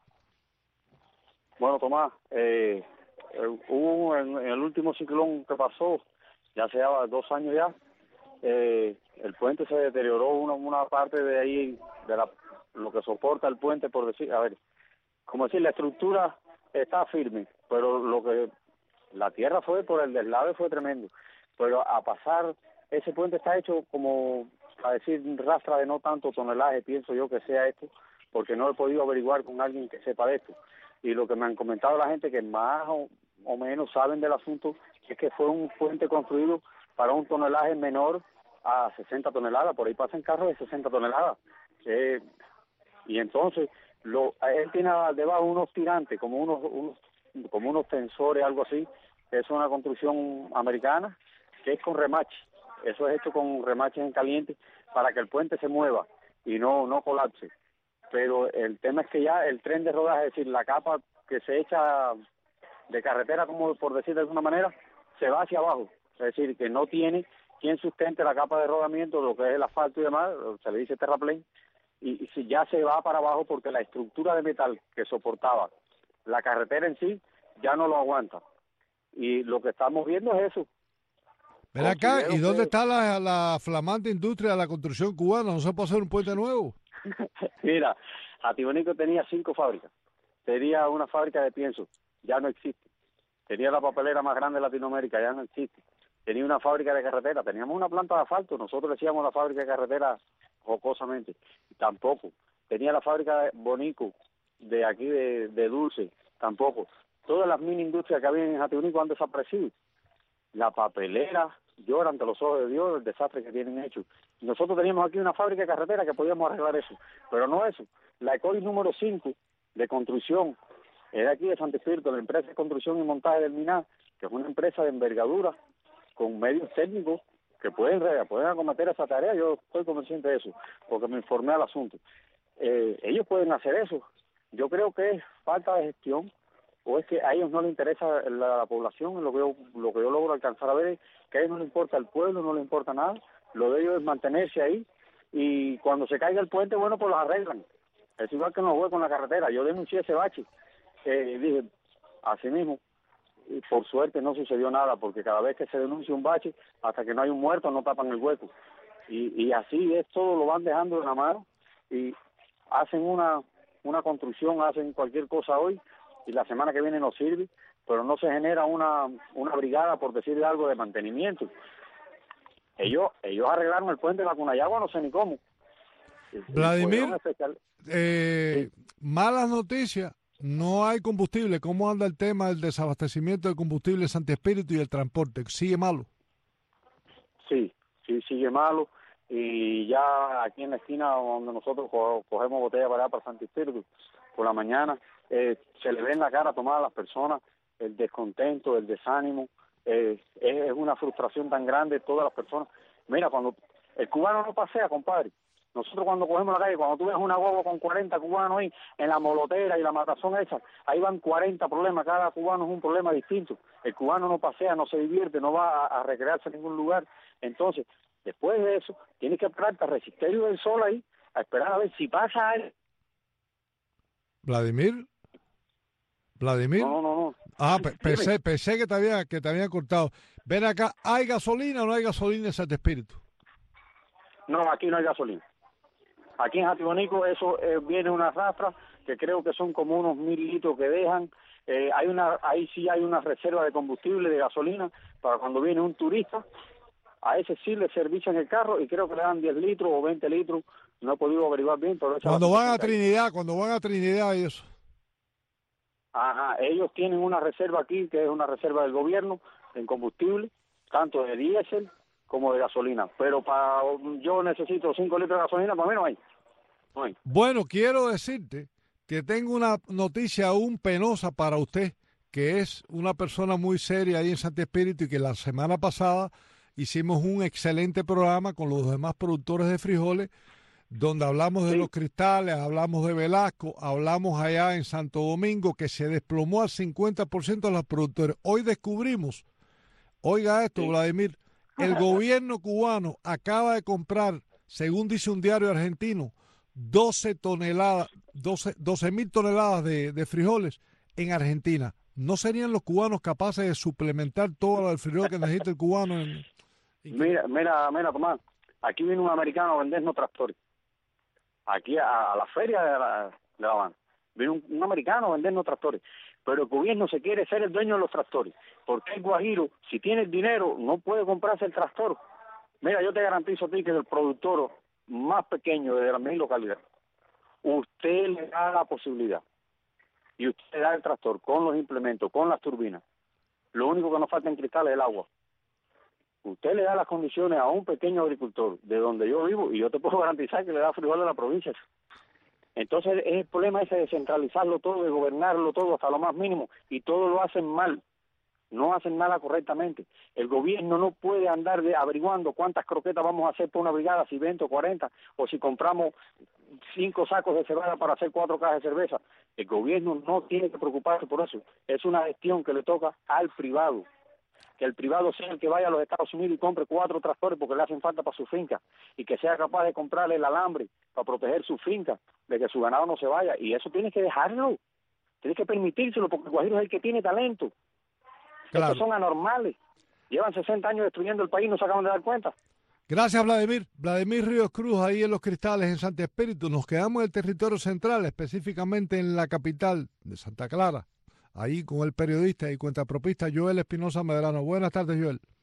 [SPEAKER 21] Bueno, Tomás, eh, hubo en, en el último ciclón que pasó, ya hace dos años ya, eh, el puente se deterioró, una, una parte de ahí, de la lo que soporta el puente, por decir, a ver, como decir, la estructura está firme, pero lo que la tierra fue por el deslave fue tremendo, pero a pasar, ese puente está hecho como, a decir, rastra de no tanto tonelaje, pienso yo que sea esto, porque no he podido averiguar con alguien que sepa de esto, y lo que me han comentado la gente que más o, o menos saben del asunto, es que fue un puente construido para un tonelaje menor a sesenta toneladas, por ahí pasan carros de sesenta toneladas, eh, y entonces lo, él tiene debajo unos tirantes, como unos, unos como unos tensores, algo así, que es una construcción americana, que es con remache. Eso es hecho con remaches en caliente para que el puente se mueva y no no colapse. Pero el tema es que ya el tren de rodaje, es decir, la capa que se echa de carretera, como por decir de alguna manera, se va hacia abajo. Es decir, que no tiene quien sustente la capa de rodamiento, lo que es el asfalto y demás, se le dice terraplén, y, y si ya se va para abajo porque la estructura de metal que soportaba la carretera en sí ya no lo aguanta. Y lo que estamos viendo es eso.
[SPEAKER 2] Ven acá, ¿y dónde
[SPEAKER 21] que...
[SPEAKER 2] está la, la flamante industria de la construcción cubana? ¿No se puede hacer un puente nuevo?
[SPEAKER 21] Mira, Jatibonico tenía cinco fábricas. Tenía una fábrica de pienso, ya no existe. Tenía la papelera más grande de Latinoamérica, ya no existe. Tenía una fábrica de carretera, teníamos una planta de asfalto, nosotros decíamos la fábrica de carretera jocosamente, tampoco. Tenía la fábrica de Bonico, de aquí de, de Dulce, tampoco. Todas las mini industrias que había en Jatibonico han desaparecido. La papelera llora ante los ojos de Dios el desastre que tienen hecho. Nosotros teníamos aquí una fábrica de carretera que podíamos arreglar eso, pero no eso. La Ecoris número cinco de construcción es de aquí de Santo Espíritu, la empresa de construcción y montaje del Miná, que es una empresa de envergadura con medios técnicos que pueden, pueden acometer esa tarea. Yo estoy consciente de eso, porque me informé al asunto. Eh, ellos pueden hacer eso. Yo creo que es falta de gestión, o es que a ellos no les interesa la, la población. Lo que yo, lo que yo logro alcanzar a ver es que a ellos no les importa el pueblo, no les importa nada. Lo de ellos es mantenerse ahí, y cuando se caiga el puente, bueno, pues lo arreglan. Es igual que en los huecos en la carretera. Yo denuncié ese bache, eh, dije, así mismo, y por suerte no sucedió nada, porque cada vez que se denuncia un bache, hasta que no hay un muerto, no tapan el hueco. Y, y así es, todo lo van dejando de la mano, y hacen una, una construcción, hacen cualquier cosa hoy, y la semana que viene no sirve, pero no se genera una, una brigada, por decirle algo, de mantenimiento. Ellos ellos arreglaron el puente de la Cunayagua, no sé ni cómo.
[SPEAKER 2] Vladimir, eh, sí. Malas noticias, no hay combustible. ¿Cómo anda el tema del desabastecimiento de combustible en Santo Espíritu y el transporte? ¿Sigue malo?
[SPEAKER 21] Sí, sí, sigue malo. Y ya aquí en la esquina donde nosotros co cogemos botella para para Santo Espíritu, por la mañana, eh, se le ve en la cara tomada a las personas el descontento, el desánimo. Eh, es una frustración tan grande de todas las personas. Mira, cuando el cubano no pasea, compadre, nosotros cuando cogemos la calle, cuando tú ves una guagua con cuarenta cubanos ahí en la molotera y la matazón esa, ahí van cuarenta problemas, cada cubano es un problema distinto. El cubano no pasea, no se divierte, no va a, a recrearse en ningún lugar. Entonces, después de eso, tienes que esperarte a resisterio del sol ahí, a esperar a ver si pasa algo.
[SPEAKER 2] Vladimir, Vladimir.
[SPEAKER 21] No, no, no.
[SPEAKER 2] Ah, pe pensé, pensé que te había, que te había cortado. Ven acá, ¿hay gasolina o no hay gasolina en Santo Espíritu?
[SPEAKER 21] No, aquí no hay gasolina. Aquí en Jatibonico eso eh, viene una rastra que creo que son como unos mil litros que dejan. Eh, hay una, ahí sí hay una reserva de combustible, de gasolina, para cuando viene un turista. A ese sí le servician el carro y creo que le dan diez litros o veinte litros. No he podido averiguar bien. Pero
[SPEAKER 2] cuando van a Trinidad, cuando van a Trinidad y eso.
[SPEAKER 21] Ajá, ellos tienen una reserva aquí, que es una reserva del gobierno, en combustible, tanto de diésel como de gasolina. Pero para yo necesito cinco litros de gasolina, para mí no hay. no hay.
[SPEAKER 2] Bueno, quiero decirte que tengo una noticia aún penosa para usted, que es una persona muy seria ahí en Santo Espíritu, y que la semana pasada hicimos un excelente programa con los demás productores de frijoles, donde hablamos de sí. los cristales, hablamos de Velasco, hablamos allá en Santo Domingo, que se desplomó al cincuenta por ciento de los productores. Hoy descubrimos, oiga esto, sí. Vladimir, el gobierno cubano acaba de comprar, según dice un diario argentino, doce toneladas, doce mil toneladas de, de frijoles en Argentina. ¿No serían los cubanos capaces de suplementar todo el frijol que necesita el cubano? En...
[SPEAKER 21] Mira, mira, mira, Tomás, aquí viene un americano a vendernos tractores. Aquí a, a la feria de la, de la Habana. Viene un, un americano a vendernos tractores. Pero el gobierno se quiere ser el dueño de los tractores. Porque el guajiro, si tiene el dinero, no puede comprarse el tractor. Mira, yo te garantizo a ti que el productor más pequeño de la mi localidad, usted le da la posibilidad. Y usted le da el tractor con los implementos, con las turbinas. Lo único que nos falta en Cristal es el agua. Usted le da las condiciones a un pequeño agricultor de donde yo vivo, y yo te puedo garantizar que le da frijol a la provincia. Entonces es el problema ese de centralizarlo todo, de gobernarlo todo hasta lo más mínimo, y todo lo hacen mal, no hacen nada correctamente. El gobierno no puede andar de averiguando cuántas croquetas vamos a hacer por una brigada, si veinte o cuarenta, o si compramos cinco sacos de cerveza para hacer cuatro cajas de cerveza. El gobierno no tiene que preocuparse por eso. Es una gestión que le toca al privado. Que el privado sea el que vaya a los Estados Unidos y compre cuatro tractores porque le hacen falta para su finca, y que sea capaz de comprarle el alambre para proteger su finca, de que su ganado no se vaya. Y eso tienes que dejarlo, tienes que permitírselo, porque el guajiro es el que tiene talento. Claro. Estos son anormales, llevan sesenta años destruyendo el país, no se acaban de dar cuenta.
[SPEAKER 2] Gracias, Vladimir. Vladimir Ríos Cruz, ahí en Los Cristales, en Santo Espíritu. Nos quedamos en el territorio central, específicamente en la capital de Santa Clara, ahí con el periodista y cuentapropista Joel Espinosa Medrano. Buenas tardes, Joel.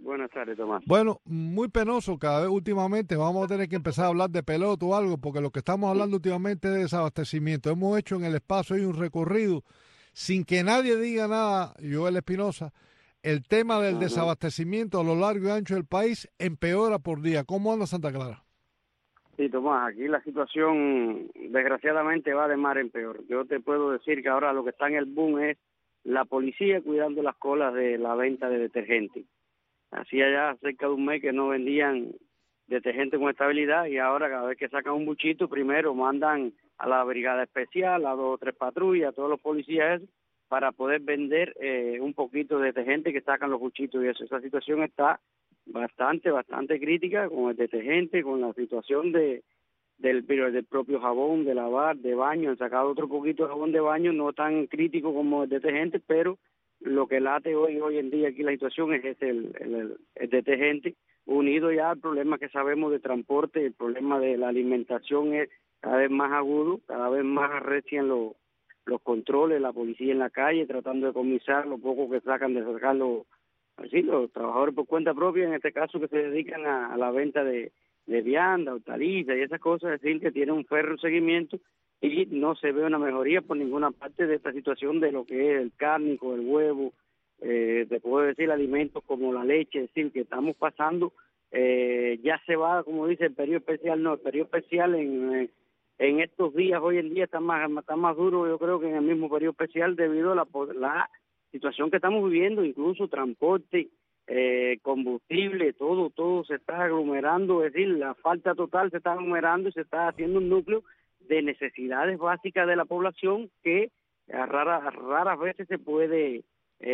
[SPEAKER 5] Buenas tardes, Tomás.
[SPEAKER 2] Bueno, muy penoso cada vez últimamente. Vamos a tener que empezar a hablar de pelota o algo, porque lo que estamos hablando últimamente es de desabastecimiento. Hemos hecho en el espacio ahí un recorrido sin que nadie diga nada, Joel Espinosa. El tema del
[SPEAKER 5] Ajá.
[SPEAKER 2] desabastecimiento a lo largo y ancho del país empeora por día. ¿Cómo anda Santa Clara?
[SPEAKER 5] Sí, Tomás, aquí la situación desgraciadamente va de mar en peor. Yo te puedo decir que ahora lo que está en el boom es la policía cuidando las colas de la venta de detergente. Hacía ya cerca de un mes que no vendían detergente con estabilidad y ahora cada vez que sacan un buchito, primero mandan a la brigada especial, a dos o tres patrullas, a todos los policías para poder vender eh, un poquito de detergente que sacan los buchitos y eso. Esa situación está bastante, bastante crítica con el detergente, con la situación de del, del propio jabón, de lavar, de baño. Han sacado otro poquito de jabón de baño, no tan crítico como el detergente, pero lo que late hoy hoy en día aquí la situación es ese, el, el, el detergente, unido ya al problema que sabemos de transporte, el problema de la alimentación es cada vez más agudo, cada vez más arrecian los, los controles, la policía en la calle tratando de comisar lo poco que sacan de sacar los, así, los trabajadores por cuenta propia, en este caso que se dedican a, a la venta de, de vianda, hortalizas y esas cosas, es decir, que tienen un férreo seguimiento y no se ve una mejoría por ninguna parte de esta situación de lo que es el cárnico, el huevo, eh, te puedo decir alimentos como la leche, es decir, que estamos pasando, eh, ya se va, como dice, el periodo especial, no, el periodo especial en, eh, en estos días, hoy en día está más, está más duro, yo creo que en el mismo periodo especial debido a la, la situación que estamos viviendo, incluso transporte, eh, combustible, todo, todo se está aglomerando, es decir, la falta total se está aglomerando y se está haciendo un núcleo de necesidades básicas de la población que a raras, raras veces se puede,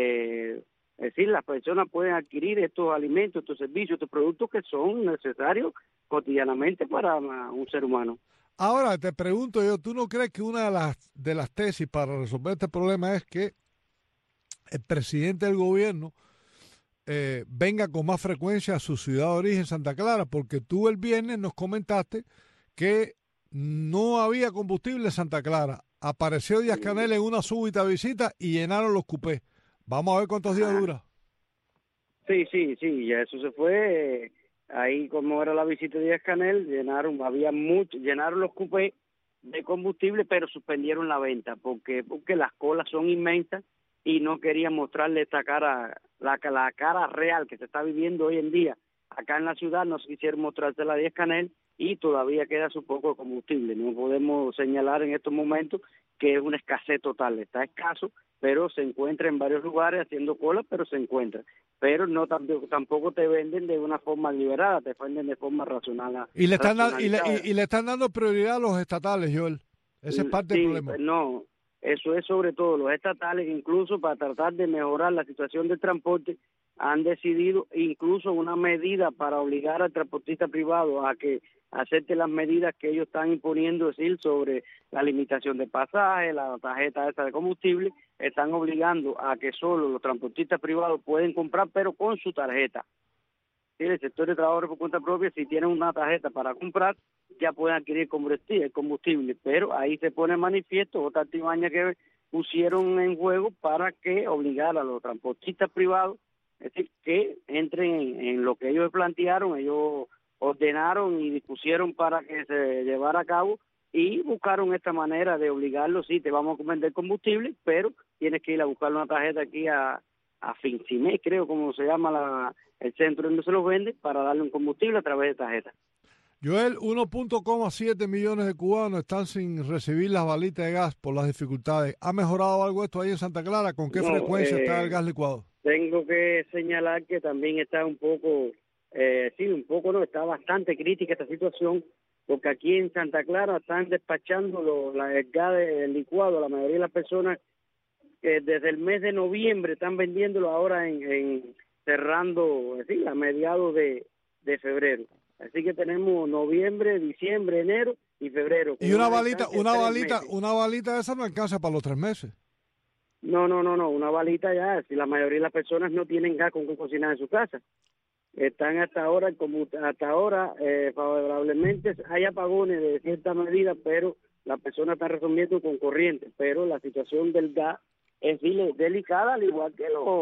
[SPEAKER 5] eh, es decir, las personas pueden adquirir estos alimentos, estos servicios, estos productos que son necesarios cotidianamente para un ser humano.
[SPEAKER 2] Ahora te pregunto yo, ¿tú no crees que una de las, de las tesis para resolver este problema es que el presidente del gobierno eh, venga con más frecuencia a su ciudad de origen, Santa Clara? Porque tú el viernes nos comentaste que no había combustible en Santa Clara. Apareció Díaz-Canel en una súbita visita y llenaron los cupés. Vamos a ver cuántos días dura.
[SPEAKER 5] Sí, sí, sí, ya eso se fue. Eh, ahí como era la visita de Díaz-Canel, llenaron, había mucho, llenaron los cupés de combustible, pero suspendieron la venta porque porque las colas son inmensas y no querían mostrarle esta cara, la, la cara real que se está viviendo hoy en día acá en la ciudad. No se quisieron mostrársela a Díaz-Canel y todavía queda su poco de combustible. No podemos señalar en estos momentos que es una escasez total, está escaso, pero se encuentra en varios lugares haciendo cola, pero se encuentra. Pero no tampoco, tampoco te venden de una forma liberada, te venden de forma racional.
[SPEAKER 2] Y le están, da, y le, y, y le están dando prioridad a los estatales, Joel. Ese es parte
[SPEAKER 5] sí,
[SPEAKER 2] del problema.
[SPEAKER 5] No, eso es sobre todo los estatales, incluso para tratar de mejorar la situación del transporte, han decidido incluso una medida para obligar al transportista privado a que acepte las medidas que ellos están imponiendo, es decir, sobre la limitación de pasaje, la tarjeta esa de combustible, están obligando a que solo los transportistas privados pueden comprar, pero con su tarjeta. ¿Sí? El sector de trabajadores por cuenta propia, si tienen una tarjeta para comprar, ya pueden adquirir combustible, combustible, pero ahí se pone en manifiesto otra artimaña que pusieron en juego para que obligar a los transportistas privados, es decir, que entren en, en lo que ellos plantearon, ellos ordenaron y dispusieron para que se llevara a cabo y buscaron esta manera de obligarlos, sí, te vamos a vender combustible, pero tienes que ir a buscar una tarjeta aquí a, a Fincimé, creo como se llama la, el centro donde se los vende, para darle un combustible a través de tarjeta.
[SPEAKER 2] Joel, uno punto siete millones de cubanos están sin recibir las balitas de gas por las dificultades. ¿Ha mejorado algo esto ahí en Santa Clara? ¿Con qué no, frecuencia eh, está el gas licuado?
[SPEAKER 5] Tengo que señalar que también está un poco, eh, sí, un poco no, está bastante crítica esta situación, porque aquí en Santa Clara están despachando lo, la, el gas de, licuado, la mayoría de las personas que desde el mes de noviembre están vendiéndolo ahora en, en cerrando, sí, a mediados de, de febrero. Así que tenemos noviembre, diciembre, enero y febrero.
[SPEAKER 2] Y una balita, una balita, meses. una balita de esa no alcanza para los tres meses.
[SPEAKER 5] No, no, no, no, una balita ya, si la mayoría de las personas no tienen gas con que cocinar en su casa. Están hasta ahora, como hasta ahora, eh, favorablemente hay apagones de cierta medida, pero las personas están resolviendo con corriente. Pero la situación del gas es delicada, al igual que los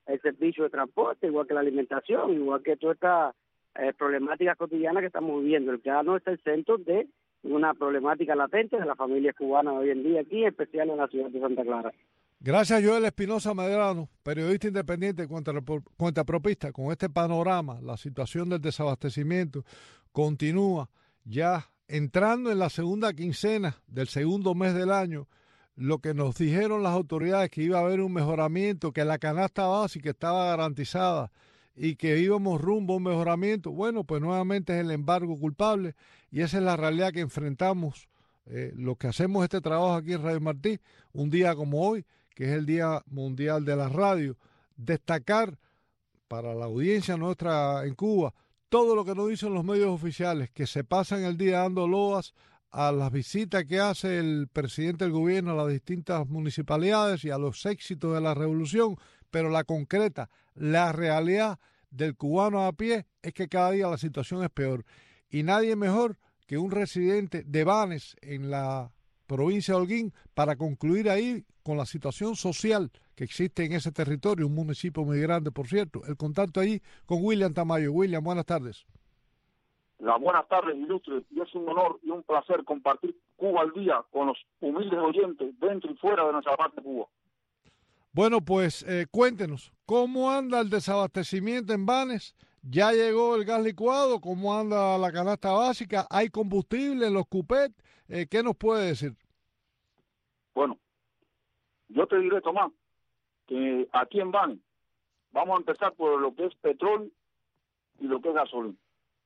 [SPEAKER 5] el servicio de transporte, igual que la alimentación, igual que todas estas eh, problemáticas cotidianas que estamos viviendo. El Cano está el centro de una problemática latente de las familias cubanas hoy en día aquí, en especial en la ciudad de Santa Clara.
[SPEAKER 2] Gracias, Joel Espinosa Medrano, periodista independiente, cuentapropista. Con este panorama, la situación del desabastecimiento continúa ya entrando en la segunda quincena del segundo mes del año. Lo que nos dijeron las autoridades, que iba a haber un mejoramiento, que la canasta básica estaba garantizada y que íbamos rumbo a un mejoramiento, bueno, pues nuevamente es el embargo culpable, y esa es la realidad que enfrentamos eh, los que hacemos este trabajo aquí en Radio Martí, un día como hoy, que es el Día Mundial de la Radio. Destacar para la audiencia nuestra en Cuba todo lo que nos dicen los medios oficiales, que se pasan el día dando loas a las visitas que hace el presidente del gobierno a las distintas municipalidades y a los éxitos de la revolución, pero la concreta, la realidad del cubano a pie es que cada día la situación es peor. Y nadie mejor que un residente de Banes en la provincia de Holguín para concluir ahí con la situación social que existe en ese territorio, un municipio muy grande, por cierto. El contacto ahí con William Tamayo. William, buenas tardes.
[SPEAKER 4] Las buenas tardes, ilustre, y es un honor y un placer compartir Cuba al día con los humildes oyentes dentro y fuera de nuestra parte de Cuba.
[SPEAKER 2] Bueno, pues eh, cuéntenos, ¿cómo anda el desabastecimiento en Banes? ¿Ya llegó el gas licuado? ¿Cómo anda la canasta básica? ¿Hay combustible en los cupet? Eh, ¿Qué nos puede decir?
[SPEAKER 4] Bueno, yo te diré, Tomás, que aquí en Banes vamos a empezar por lo que es petróleo y lo que es gasolina.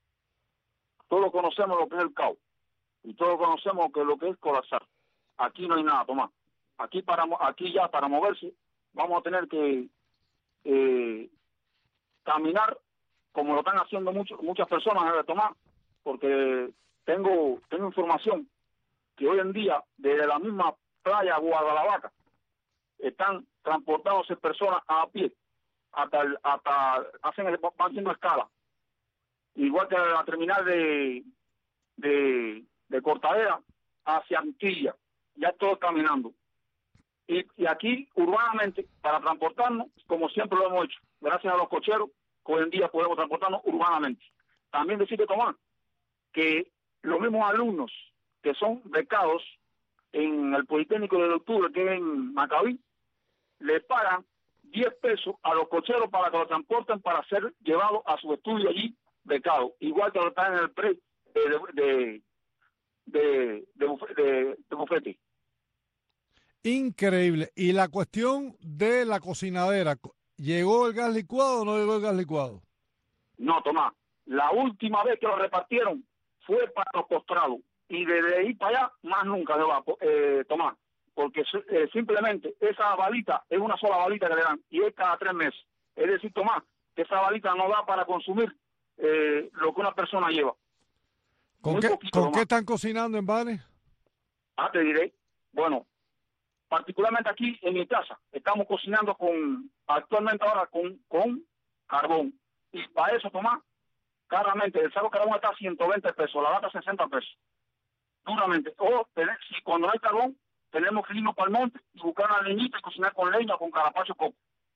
[SPEAKER 4] Todos conocemos lo que es el C A U y todos conocemos que lo que es colapsar. Aquí no hay nada, Tomás. Aquí para aquí ya para moverse vamos a tener que eh, caminar como lo están haciendo mucho, muchas personas, ¿eh, Tomás? Porque tengo tengo información que hoy en día desde la misma playa Guadalavaca están transportándose personas a pie hasta el, hasta hacen el, van haciendo escala. Igual que la terminal de, de, de Cortadera hacia Anquilla, ya todo caminando. Y, y aquí, urbanamente, para transportarnos, como siempre lo hemos hecho, gracias a los cocheros, que hoy en día podemos transportarnos urbanamente. También decirte, Tomás, que los mismos alumnos que son becados en el Politécnico de Octubre, que es en Macabí, le pagan diez pesos a los cocheros para que lo transporten para ser llevados a su estudio allí, becado, igual que lo están en el pre de de de, de, buf, de, de bufete.
[SPEAKER 2] Increíble. Y la cuestión de la cocinadera, ¿llegó el gas licuado o no llegó el gas licuado?
[SPEAKER 4] No, Tomás, la última vez que lo repartieron fue para los postrados, y desde ahí para allá más nunca se va, eh, Tomás, porque eh, simplemente esa balita es una sola balita que le dan, y es cada tres meses. Es decir, Tomás, que esa balita no da para consumir Eh, lo que una persona lleva.
[SPEAKER 2] ¿Con, qué, ¿con qué están cocinando en Banes?
[SPEAKER 4] Ah, te diré. Bueno, particularmente aquí en mi casa, estamos cocinando con, actualmente ahora con, con carbón. Y para eso, Tomás, claramente, el saco de carbón está a ciento veinte pesos, la lata sesenta pesos. Duramente. O si cuando no hay carbón, tenemos que irnos para el monte y buscar una leñita y cocinar con leña o con carapacho coco.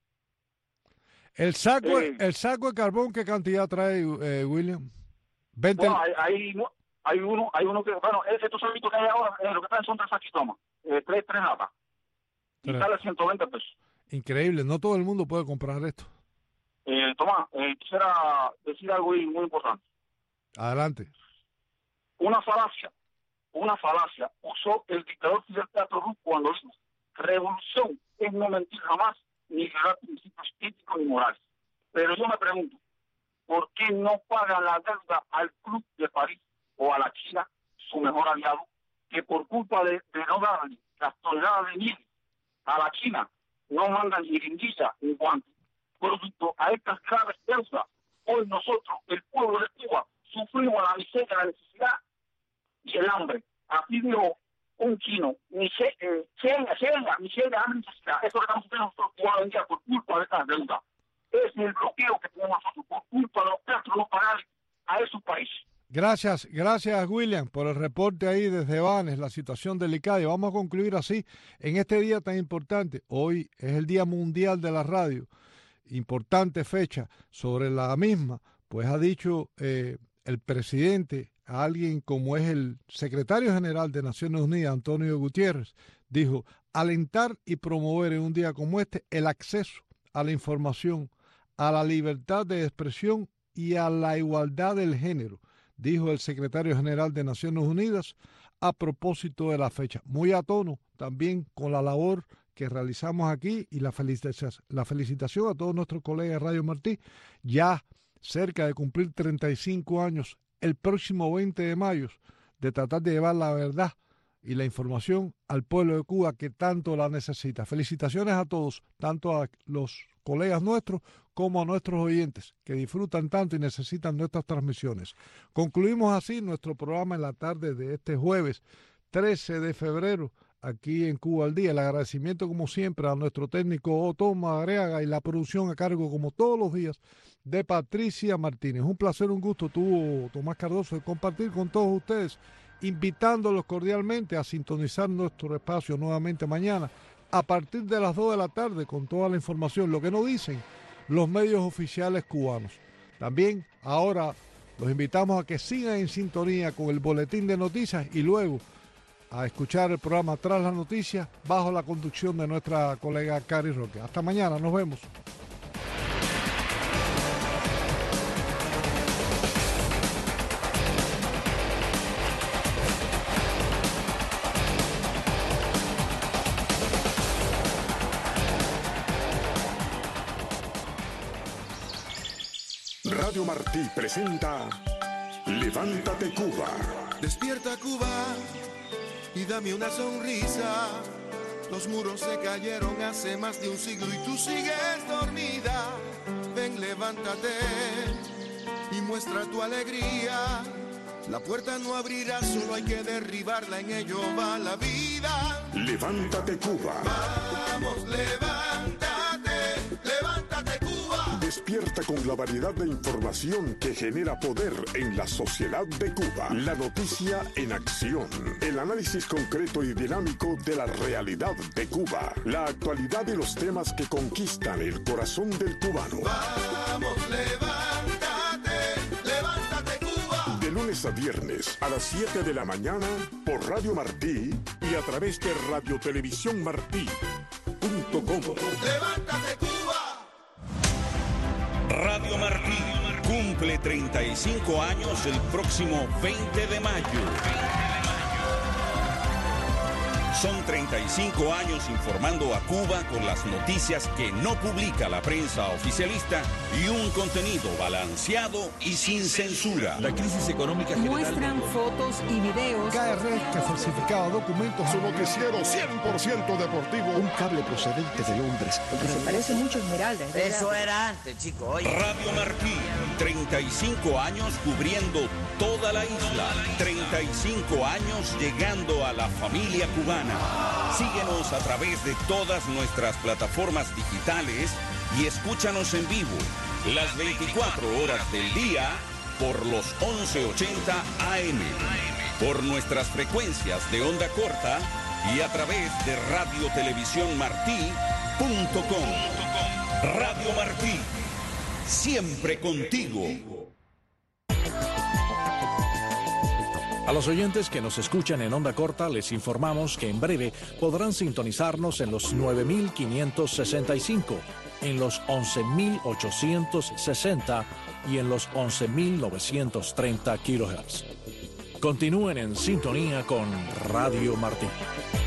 [SPEAKER 2] El saco,
[SPEAKER 4] eh,
[SPEAKER 2] el saco de carbón, ¿qué cantidad trae, eh, William? veinte.
[SPEAKER 4] Bueno, hay, hay, hay uno, hay uno que, bueno, ese tu solito que hay ahora, eh, lo que traen son tres saquitos, eh, tres, tres latas. Y sale ciento veinte pesos.
[SPEAKER 2] Increíble, no todo el mundo puede comprar esto.
[SPEAKER 4] Eh, Tomás, eh, quisiera decir algo muy, muy importante.
[SPEAKER 2] Adelante.
[SPEAKER 4] Una falacia, una falacia usó el dictador Fidel Castro Ruz cuando dijo: revolución es no mentir jamás, ni violar principios éticos ni morales. Pero yo me pregunto, ¿por qué no paga la deuda al Club de París o a la China, su mejor aliado, que por culpa de, de no darle las toneladas de miel a la China no mandan jeringuilla ni guantes? Producto a estas graves deudas, hoy nosotros, el pueblo de Cuba, sufrimos la miseria, la necesidad y el hambre. Así dijo un chino, miseria, eh, miseria, miseria, necesidad. Eso que estamos haciendo nosotros hoy en día por culpa de estas deudas. Es el bloqueo que tenemos nosotros por culpa de los Castro no pagar a esos países.
[SPEAKER 2] Gracias, gracias William por el reporte ahí desde Banes, la situación delicada. Y vamos a concluir así en este día tan importante. Hoy es el Día Mundial de la Radio. importante fecha sobre la misma, pues ha dicho eh, el presidente, a alguien como es el secretario general de Naciones Unidas, Antonio Gutiérrez, dijo, alentar y promover en un día como este el acceso a la información, a la libertad de expresión y a la igualdad del género, dijo el secretario general de Naciones Unidas a propósito de la fecha. Muy a tono también con la labor que realizamos aquí y la felicitación, la felicitación a todos nuestros colegas de Radio Martí, ya cerca de cumplir treinta y cinco años el próximo veinte de mayo, de tratar de llevar la verdad y la información al pueblo de Cuba que tanto la necesita. Felicitaciones a todos, tanto a los colegas nuestros como a nuestros oyentes que disfrutan tanto y necesitan nuestras transmisiones. Concluimos así nuestro programa en la tarde de este jueves trece de febrero aquí en Cuba al Día. El agradecimiento como siempre a nuestro técnico Otto Madariaga y la producción a cargo como todos los días de Patricia Martínez. Un placer, un gusto tuvo Tomás Cardoso de compartir con todos ustedes, invitándolos cordialmente a sintonizar nuestro espacio nuevamente mañana a partir de las dos de la tarde con toda la información, lo que nos dicen los medios oficiales cubanos. También ahora los invitamos a que sigan en sintonía con el boletín de noticias y luego a escuchar el programa Tras las Noticias bajo la conducción de nuestra colega Cari Roque. Hasta mañana, nos vemos.
[SPEAKER 6] Radio Martí presenta Levántate Cuba.
[SPEAKER 1] Despierta Cuba y dame una sonrisa. Los muros se cayeron hace más de un siglo y tú sigues dormida. Ven, levántate y muestra tu alegría. La puerta no abrirá, solo hay que derribarla, en ello va la vida.
[SPEAKER 6] Levántate Cuba.
[SPEAKER 1] Vamos, levántate, levántate Cuba.
[SPEAKER 6] Despierta con la variedad de información que genera poder en la sociedad de Cuba. La noticia en acción. El análisis concreto y dinámico de la realidad de Cuba. La actualidad y los temas que conquistan el corazón del cubano.
[SPEAKER 1] Vamos, levántate, levántate Cuba.
[SPEAKER 6] De lunes a viernes a las siete de la mañana por Radio Martí y a través de radio televisión martí punto com.
[SPEAKER 1] Levántate Cuba.
[SPEAKER 11] Radio Martí cumple treinta y cinco años el próximo veinte de mayo. Son treinta y cinco años informando a Cuba con las noticias que no publica la prensa oficialista y un contenido balanceado y sin censura.
[SPEAKER 22] La crisis económica general.
[SPEAKER 13] Muestran fotos y videos.
[SPEAKER 2] K R que falsificaba documentos.
[SPEAKER 14] Su noticiero cien por ciento deportivo.
[SPEAKER 23] Un cable procedente de Londres.
[SPEAKER 13] Porque se parece mucho a Esmeralda.
[SPEAKER 16] Eso era antes, chico. Oye.
[SPEAKER 11] Radio Martí, treinta y cinco años cubriendo toda la isla. treinta y cinco años llegando a la familia cubana. Síguenos a través de todas nuestras plataformas digitales y escúchanos en vivo las veinticuatro horas del día por los once ochenta A M, por nuestras frecuencias de onda corta y a través de radio televisión martí punto com. Radio Martí, siempre contigo.
[SPEAKER 22] A los oyentes que nos escuchan en onda corta les informamos que en breve podrán sintonizarnos en los nueve mil quinientos sesenta y cinco, en los once mil ochocientos sesenta y en los once mil novecientos treinta kilohertz. Continúen en sintonía con Radio Martí.